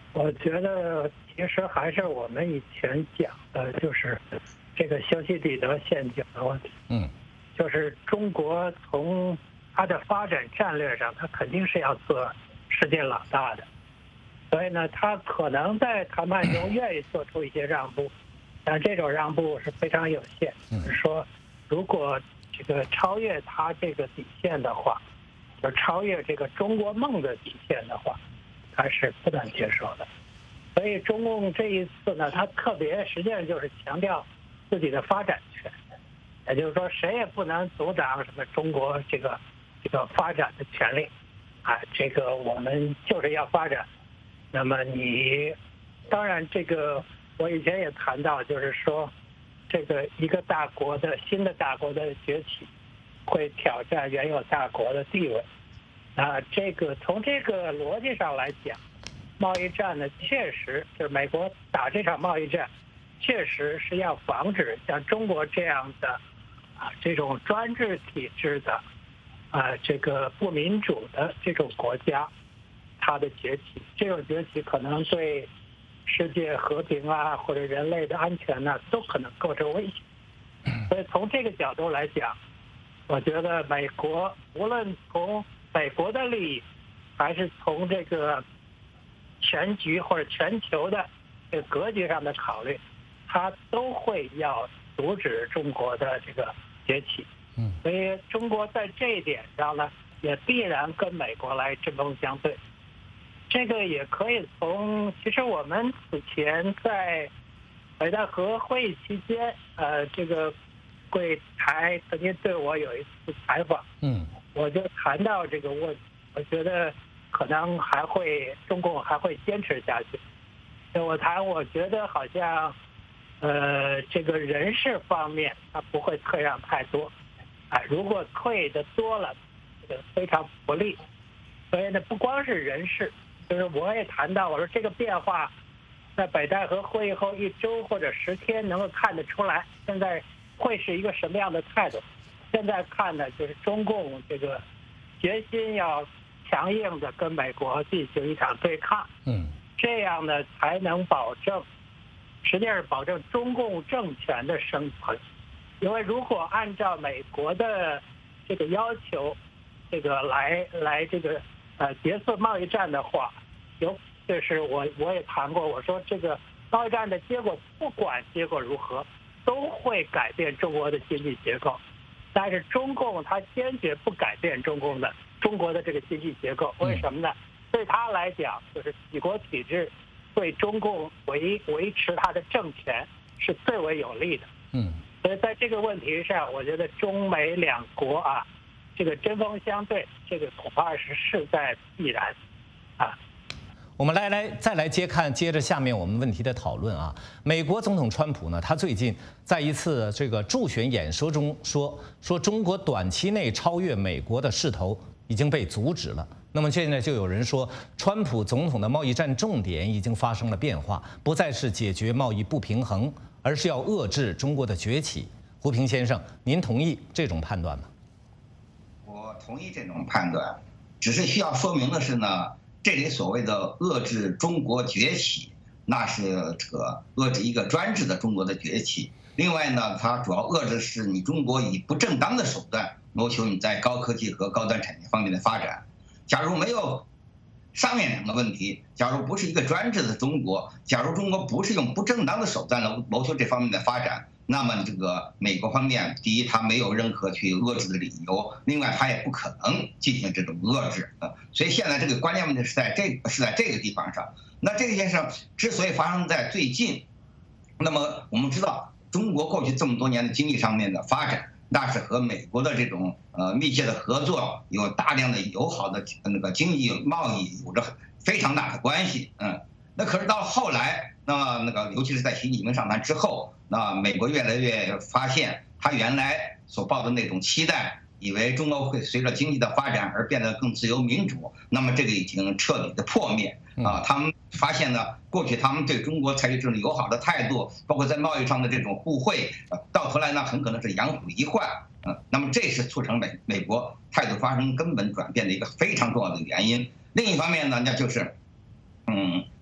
Speaker 17: 我觉得其实还是我们以前讲的，就是这个修昔底德陷阱的问题。
Speaker 15: 嗯，
Speaker 17: 就是中国从它的发展战略上，它肯定是要做世界老大的，所以呢，它可能在谈判中愿意做出一些让步，但这种让步是非常有限。就是说，如果这个超越它这个底线的话，就超越这个中国梦的底线的话，他是不能接受的。所以中共这一次呢，他特别实际上就是强调自己的发展权，也就是说，谁也不能阻挡什么中国这个这个发展的权利啊，这个我们就是要发展。那么你当然这个我以前也谈到，就是说这个一个大国的新的大国的崛起会挑战原有大国的地位啊，这个从这个逻辑上来讲，贸易战呢确实就是美国打这场贸易战，确实是要防止像中国这样的啊这种专制体制的啊这个不民主的这种国家它的崛起，这种崛起可能对世界和平啊或者人类的安全呢、啊、都可能构成威胁。所以从这个角度来讲，我觉得美国无论从美国的利益，还是从这个全局或者全球的这个格局上的考虑，它都会要阻止中国的这个崛起。嗯，所以中国在这一点上呢，也必然跟美国来针锋相对。这个也可以从，其实我们此前在北戴河会议期间，呃，这个柜台曾经对我有一次采访，
Speaker 15: 嗯，
Speaker 17: 我就谈到这个问题，我觉得可能还会中共还会坚持下去。我谈，我觉得好像，呃，这个人事方面他不会退让太多，啊，如果退的多了，这个非常不利。所以呢，不光是人事，就是我也谈到，我说这个变化，在北戴河会议后一周或者十天能够看得出来，现在会是一个什么样的态度。现在看呢，就是中共这个决心要强硬的跟美国进行一场对抗，
Speaker 15: 嗯，
Speaker 17: 这样呢才能保证，实际上是保证中共政权的生存。因为如果按照美国的这个要求，这个来来这个呃结束贸易战的话，有就是我我也谈过，我说这个贸易战的结果不管结果如何，都会改变中国的经济结构。但是中共他坚决不改变中共的中国的这个经济结构，为什么呢？对他来讲，就是几国体制对中共维维持他的政权是最为有利的。
Speaker 15: 嗯，
Speaker 17: 所以在这个问题上，我觉得中美两国啊，这个针锋相对，这个恐怕是势在必然，啊。
Speaker 15: 我们来来再来接看，接着下面我们问题的讨论啊。美国总统川普呢，他最近在一次这个助选演说中说，说中国短期内超越美国的势头已经被阻止了。那么现在就有人说，川普总统的贸易战重点已经发生了变化，不再是解决贸易不平衡，而是要遏制中国的崛起。胡平先生，您同意这种判断吗？
Speaker 16: 我同意这种判断，只是需要说明的是呢。这里所谓的遏制中国崛起，那是这个遏制一个专制的中国的崛起。另外呢，它主要遏制是你中国以不正当的手段谋求你在高科技和高端产业方面的发展。假如没有上面两个问题，假如不是一个专制的中国，假如中国不是用不正当的手段来谋求这方面的发展，那么这个美国方面，第一，它没有任何去遏制的理由；另外，它也不可能进行这种遏制啊。所以现在这个关键问题是在这是在这个地方上。那这件事之所以发生在最近，那么我们知道，中国过去这么多年的经济上面的发展，那是和美国的这种呃密切的合作，有大量的友好的那个经济贸易有着非常大的关系。嗯，那可是到后来，那么那个尤其是在习近平上台之后。那美国越来越发现，他原来所抱的那种期待，以为中国会随着经济的发展而变得更自由民主，那么这个已经彻底的破灭啊！他们发现呢，过去他们对中国采取这种友好的态度，包括在贸易上的这种互惠，到头来呢，很可能是养虎一患。嗯，那么这是促成美美国态度发生根本转变的一个非常重要的原因。另一方面呢，那就是，嗯，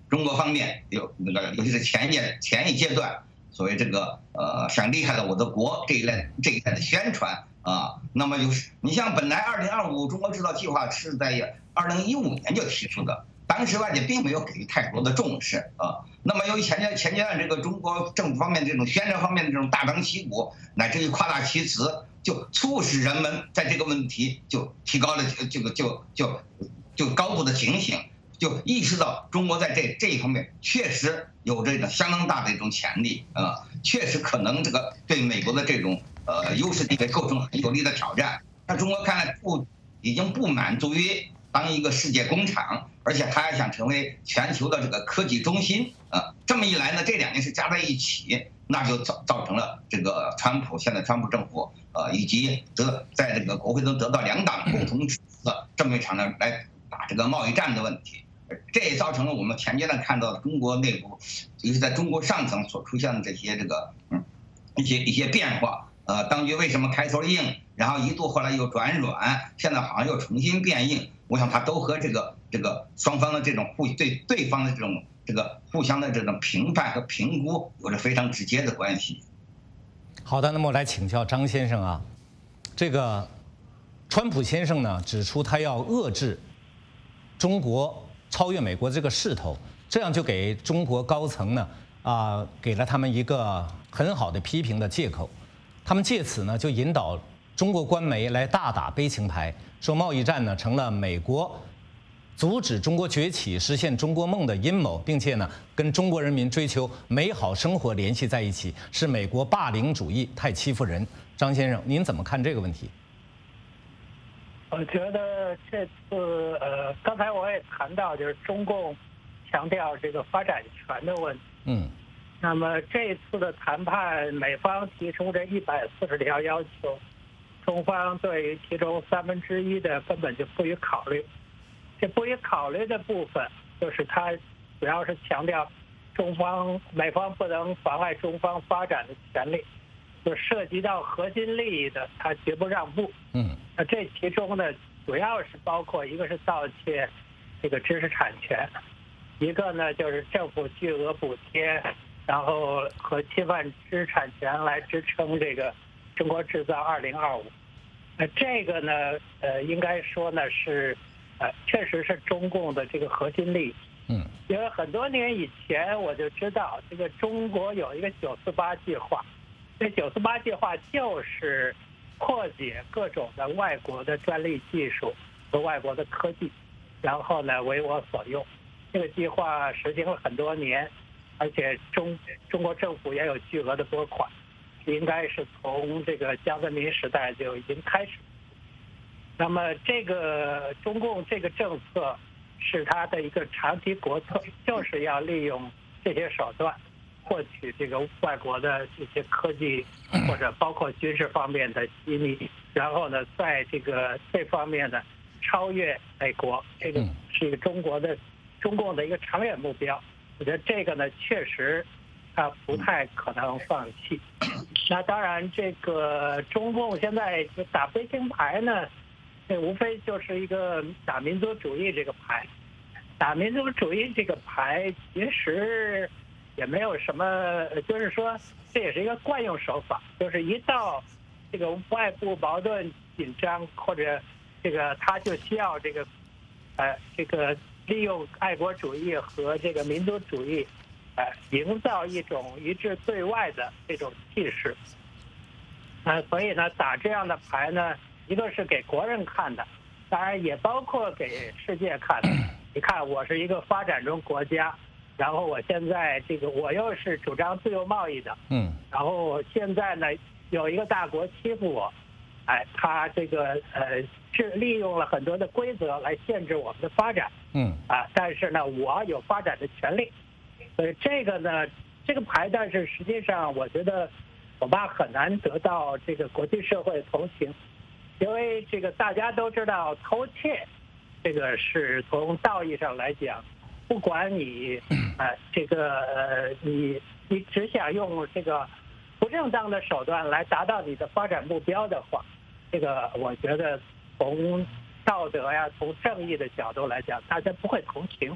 Speaker 16: 中国方面有那个，尤其是前一阶前一阶段，所谓这个呃想厉害的我的国这一类这一类的宣传啊。那么就是你像本来二零二五中国制造计划是在二零一五年就提出的，当时外界并没有给予太多的重视啊。那么由于前阶前阶段这个中国政府方面这种宣传方面的这种大张旗鼓，乃至于夸大其词，就促使人们在这个问题就提高了这个就就就高度的警醒。就意识到中国在这这一方面确实有这个相当大的一种潜力啊，确实可能这个对美国的这种呃优势地位构成很有力的挑战。但中国看来不已经不满足于当一个世界工厂，而且他还想成为全球的这个科技中心啊。这么一来呢，这两件事加在一起，那就造造成了这个川普现在川普政府呃以及得在这个国会中得到两党共同支持的这么一场呢来打这个贸易战的问题。这也造成了我们前阶段看到的中国内部，尤其在中国上层所出现的这些这个嗯一些一些变化。呃，当局为什么开头硬，然后一度后来又转软，现在好像又重新变硬？我想它都和这个这个双方的这种互对对方的这种这个互相的这种评判和评估有着非常直接的关系。
Speaker 15: 好的，那么我来请教张先生啊，这个川普先生呢指出他要遏制中国超越美国这个势头，这样就给中国高层呢啊给了他们一个很好的批评的借口。他们借此呢就引导中国官媒来大打悲情牌，说贸易战呢成了美国阻止中国崛起、实现中国梦的阴谋，并且呢跟中国人民追求美好生活联系在一起，是美国霸凌主义，太欺负人。张先生，您怎么看这个问题？
Speaker 17: 我觉得这次呃，刚才我也谈到，就是中共强调这个发展权的问题。
Speaker 15: 嗯。
Speaker 17: 那么这次的谈判，美方提出这一百四十条要求，中方对于其中三分之一的根本就不予考虑。这不予考虑的部分，就是它主要是强调中方美方不能妨碍中方发展的权利。就涉及到核心利益的，他绝不让步。
Speaker 15: 嗯，
Speaker 17: 那这其中呢，主要是包括一个是盗窃这个知识产权，一个呢就是政府巨额补贴，然后和侵犯知识产权来支撑这个中国制造二零二五。那这个呢，呃，应该说呢是，呃，确实是中共的这个核心利益。
Speaker 15: 嗯，
Speaker 17: 因为很多年以前我就知道，这个中国有一个九四八计划。这九四八计划就是破解各种的外国的专利技术和外国的科技，然后呢为我所用。这个计划实行了很多年，而且中中国政府也有巨额的拨款，应该是从这个江泽民时代就已经开始。那么这个中共这个政策是它的一个长期国策，就是要利用这些手段获取这个外国的一些科技或者包括军事方面的机密，然后呢，在这个这方面呢超越美国，这个是一个中国的中共的一个长远目标。我觉得这个呢，确实它不太可能放弃。那当然，这个中共现在就打悲情牌呢，这无非就是一个打民族主义这个牌。打民族主义这个牌其实也没有什么，就是说这也是一个惯用手法，就是一到这个外部矛盾紧张或者这个他就需要这个呃这个利用爱国主义和这个民族主义呃营造一种一致对外的这种气势。呃所以呢打这样的牌呢，一个是给国人看的，当然也包括给世界看的。你看我是一个发展中国家，然后我现在这个我又是主张自由贸易的，
Speaker 15: 嗯，
Speaker 17: 然后现在呢有一个大国欺负我，哎，他这个呃是利用了很多的规则来限制我们的发展，
Speaker 15: 嗯，
Speaker 17: 啊，但是呢我有发展的权利，所以这个呢这个牌，但是实际上我觉得恐怕很难得到这个国际社会同情，因为这个大家都知道偷窃，这个是从道义上来讲。不管你，呃，这个呃，你你只想用这个不正当的手段来达到你的发展目标的话，这个我觉得从道德呀、从正义的角度来讲，大家不会同情。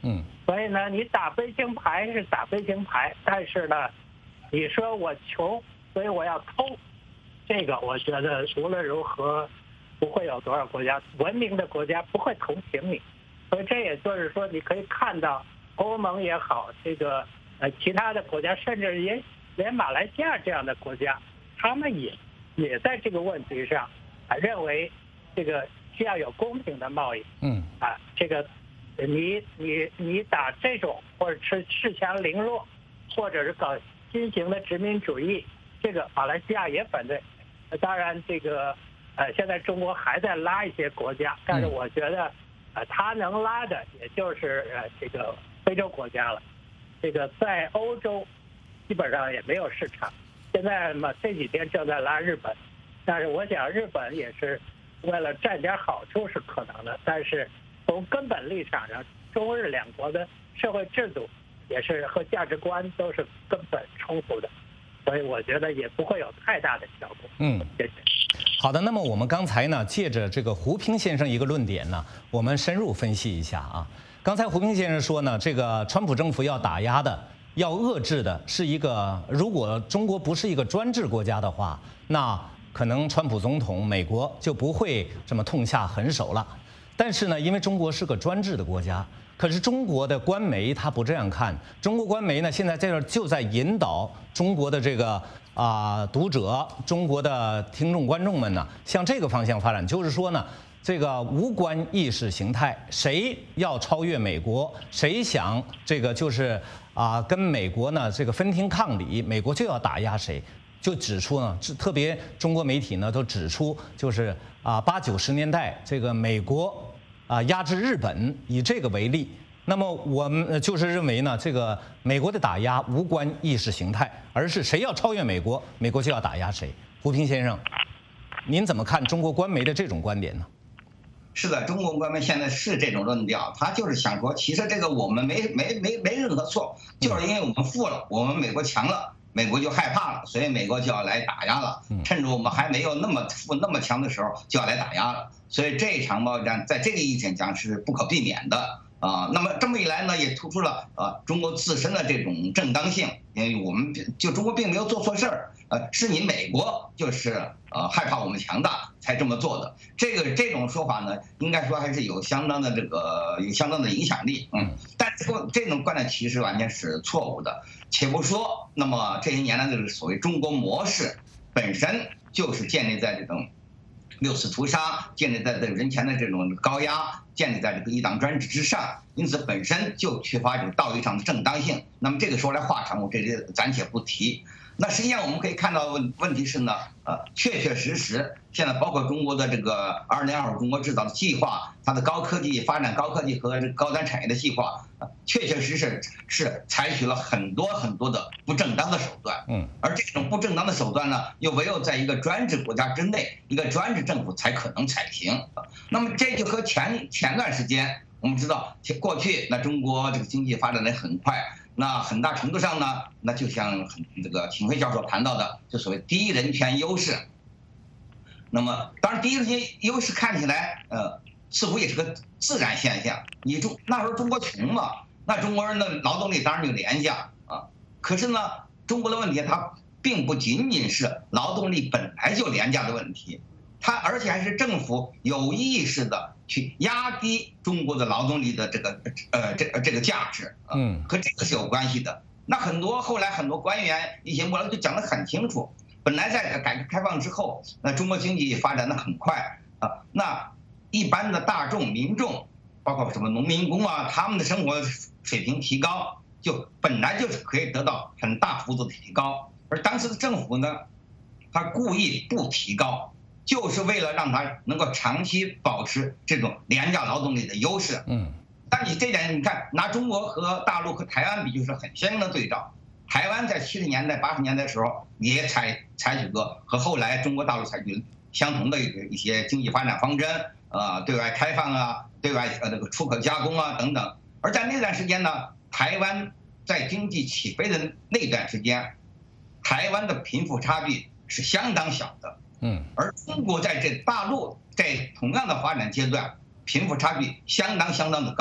Speaker 15: 嗯，
Speaker 17: 所以呢，你打悲情牌是打悲情牌，但是呢，你说我穷，所以我要偷，这个我觉得无论如何不会有多少国家文明的国家不会同情你。所以这也就是说，你可以看到欧盟也好，这个呃其他的国家，甚至也连马来西亚这样的国家，他们也也在这个问题上啊认为这个需要有公平的贸易。
Speaker 15: 嗯
Speaker 17: 啊，这个你你你打这种或者是恃强凌弱，或者是搞新型的殖民主义，这个马来西亚也反对。当然，这个呃现在中国还在拉一些国家，但是我觉得。呃，他能拉的也就是呃这个非洲国家了，这个在欧洲基本上也没有市场。现在嘛，这几天正在拉日本，但是我想日本也是为了占点好处是可能的，但是从根本立场上，中日两国的社会制度也是和价值观都是根本冲突的，所以我觉得也不会有太大的效果。
Speaker 15: 嗯，
Speaker 17: 谢谢。
Speaker 15: 好的，那么我们刚才呢，借着这个胡平先生一个论点呢，我们深入分析一下啊。刚才胡平先生说呢，这个川普政府要打压的、要遏制的是一个，如果中国不是一个专制国家的话，那可能川普总统美国就不会这么痛下狠手了。但是呢，因为中国是个专制的国家，可是中国的官媒他不这样看，中国官媒呢现在在这就在引导中国的这个。啊，读者、中国的听众、观众们呢，向这个方向发展，就是说呢，这个无关意识形态，谁要超越美国，谁想这个就是啊，跟美国呢这个分庭抗礼，美国就要打压谁，就指出呢，特别中国媒体呢都指出，就是啊八九十年代这个美国啊压制日本，以这个为例。那么我们就是认为呢，这个美国的打压无关意识形态，而是谁要超越美国，美国就要打压谁。胡平先生，您怎么看中国官媒的这种观点呢？
Speaker 16: 是的，中国官媒现在是这种论调，他就是想说，其实这个我们没没没没任何错，就是因为我们富了，我们美国强了，美国就害怕了，所以美国就要来打压了。趁着我们还没有那么富那么强的时候，就要来打压了。所以这场贸易战在这个意义上讲是不可避免的。啊，那么这么一来呢，也突出了啊中国自身的这种正当性，因为我们就中国并没有做错事儿，呃，是你美国就是呃害怕我们强大才这么做的。这个这种说法呢，应该说还是有相当的这个有相当的影响力，嗯，但是这种观点其实完全是错误的。且不说，那么这些年来这个所谓中国模式本身就是建立在这种。六次屠杀建立在这个人权的这种高压，建立在这个一党专制之上，因此本身就缺乏这个道义上的正当性。那么这个说来话长，我这里暂且不提。那实际上我们可以看到问问题是呢，呃，确确实实，现在包括中国的这个二零二五中国制造的计划，它的高科技发展高科技和这个高端产业的计划，呃、确确实实是采取了很多很多的不正当的手段。
Speaker 15: 嗯，
Speaker 16: 而这种不正当的手段呢，又唯有在一个专制国家之内，一个专制政府才可能采行。那么这就和前前段时间我们知道，过去那中国这个经济发展的很快。那很大程度上呢，那就像这个秦晖教授谈到的，就所谓第一人权优势。那么，当然第一人权优势看起来，呃，似乎也是个自然现象。你中那时候中国穷嘛，那中国人的劳动力当然就廉价啊。可是呢，中国的问题它并不仅仅是劳动力本来就廉价的问题，它而且还是政府有意识的。去压低中国的劳动力的这个呃这这个价值，嗯，和这个是有关系的。那很多后来很多官员一些幕僚就讲得很清楚，本来在改革开放之后，那中国经济发展的很快啊，那一般的大众民众，包括什么农民工啊，他们的生活水平提高，就本来就是可以得到很大幅度的提高，而当时的政府呢，他故意不提高。就是为了让他能够长期保持这种廉价劳动力的优势。
Speaker 15: 嗯，
Speaker 16: 但你这点，你看拿中国和大陆和台湾比，就是很鲜明的对照。台湾在七十年代、八十年代的时候，也采采取过和后来中国大陆采取相同的一些经济发展方针，呃，对外开放啊，对外呃这个出口加工啊等等。而在那段时间呢，台湾在经济起飞的那段时间，台湾的贫富差距是相当小的。
Speaker 15: 嗯，
Speaker 16: 而中国在这大陆在同样的发展阶段，贫富差距相当相当的高。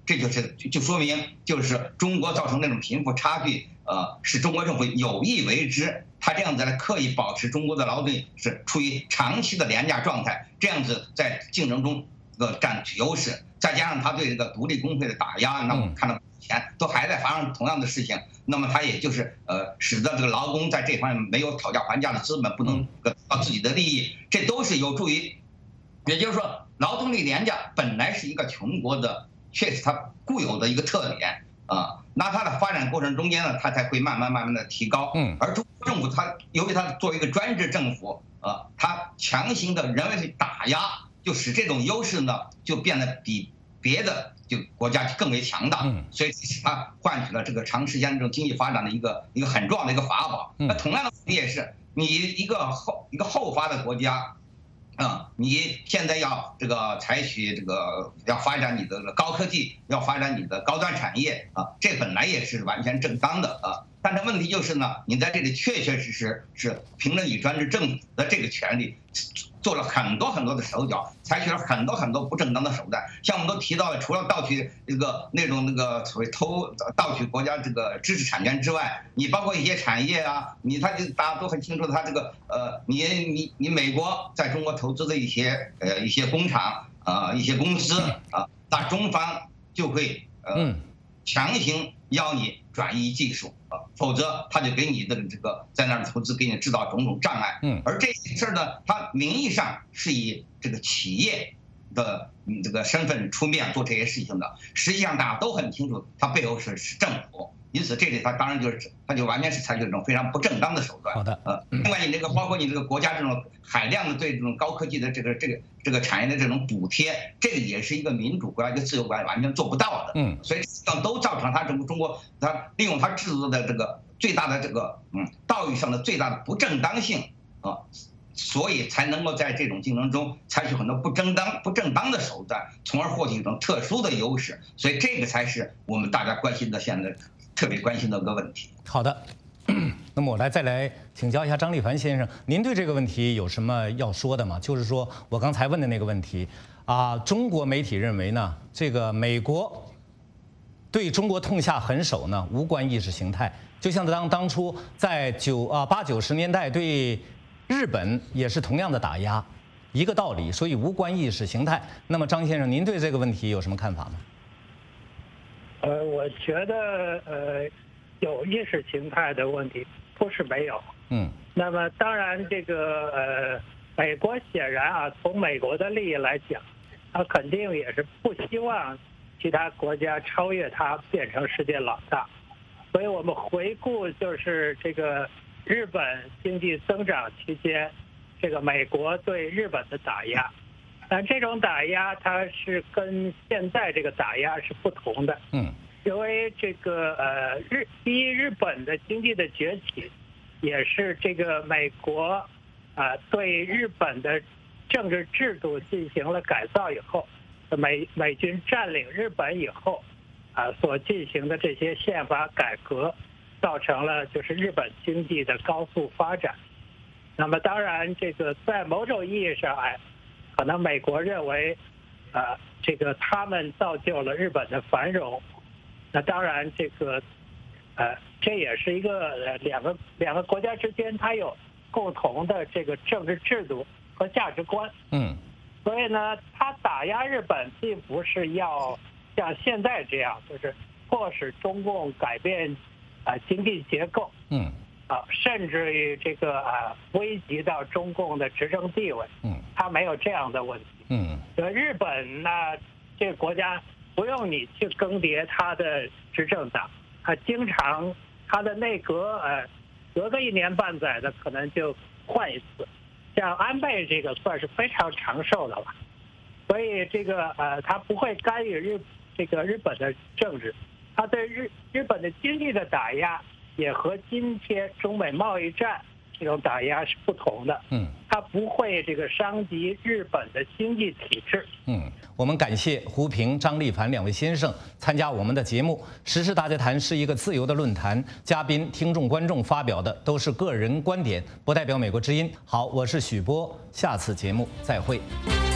Speaker 16: 这就是就说明就是中国造成那种贫富差距，呃，是中国政府有意为之。他这样子来刻意保持中国的劳动力是处于长期的廉价状态，这样子在竞争中呃占据优势。再加上他对这个独立工会的打压，那我们看到以前都还在发生同样的事情，那么他也就是呃使得这个劳工在这方面没有讨价还价的资本，不能得到自己的利益，这都是有助于，也就是说劳动力廉价本来是一个穷国的确实它固有的一个特点啊，那它的发展过程中间呢，它才会慢慢慢慢的提高。嗯，而中国政府它由于它作为一个专制政府，呃，它强行的人为的打压，就使这种优势呢就变得比别的就国家更为强大。嗯，所以它换取了这个长时间这种经济发展的一个一个很重要的一个法宝。那同样的问题也是，你一个后一个后发的国家。啊、嗯，你现在要这个采取这个要发展你的高科技，要发展你的高端产业啊，这本来也是完全正当的啊。但是问题就是呢，你在这里确确实实是凭着你专制政府的这个权利，做了很多很多的手脚，采取了很多很多不正当的手段。像我们都提到了，除了盗取这个那种那个所谓偷盗取国家这个知识产权之外，你包括一些产业啊，你他就大家都很清楚，他这个呃，你你你美国在中国投资的一些呃一些工厂啊、呃、一些公司啊，那中方就会呃强行要你转移技术啊，否则他就给你的这个在那儿投资，给你制造种种障碍。嗯，而这些事儿呢，它名义上是以这个企业的这个身份出面做这些事情的，实际上大家都很清楚，它背后是是政府。因此，这里它当然就是它就完全是采取这种非常不正当的手段。好的，呃，另外你这个包括你这个国家这种海量的对这种高科技的这个这个这个产业的这种补贴，这个也是一个民主国家一个自由国家完全做不到的。嗯，所以这样都造成它整个中国它利用它制度的这个最大的这个嗯道义上的最大的不正当性啊，所以才能够在这种竞争中采取很多不正当不正当的手段，从而获取一种特殊的优势。所以这个才是我们大家关心的现在。特别关心的一个问题。
Speaker 15: 好的，那么我来再来请教一下张立凡先生，您对这个问题有什么要说的吗？就是说我刚才问的那个问题啊，中国媒体认为呢，这个美国对中国痛下狠手呢，无关意识形态，就像当当初在九啊八九十年代对日本也是同样的打压，一个道理，所以无关意识形态。那么张先生，您对这个问题有什么看法吗？
Speaker 17: 呃，我觉得呃，有意识形态的问题不是没有。嗯。那么当然，这个呃，美国显然啊，从美国的利益来讲，它肯定也是不希望其他国家超越它，变成世界老大。所以我们回顾就是这个日本经济增长期间，这个美国对日本的打压。但这种打压它是跟现在这个打压是不同的，嗯，因为这个呃日第一日本的经济的崛起，也是这个美国啊、呃、对日本的政治制度进行了改造以后，美美军占领日本以后啊、呃、所进行的这些宪法改革，造成了就是日本经济的高速发展。那么当然，这个在某种意义上哎。可能美国认为，呃，这个他们造就了日本的繁荣，那当然这个，呃，这也是一个呃两个两个国家之间它有共同的这个政治制度和价值观。嗯，所以呢，他打压日本并不是要像现在这样，就是迫使中共改变啊、呃、经济结构。嗯。啊，甚至于这个啊，危及到中共的执政地位，嗯，他没有这样的问题，嗯，呃，日本呢，这个国家不用你去更迭他的执政党，他经常他的内阁呃，隔个一年半载的可能就换一次，像安倍这个算是非常长寿的了，所以这个呃，他不会干预日这个日本的政治，他对日日本的经济的打压。也和今天中美贸易战这种打压是不同的，嗯，它不会这个伤及日本的经济体制。
Speaker 15: 嗯，我们感谢胡平、张立凡两位先生参加我们的节目。时事大家谈是一个自由的论坛，嘉宾、听众、观众发表的都是个人观点，不代表美国之音。好，我是许波，下次节目再会。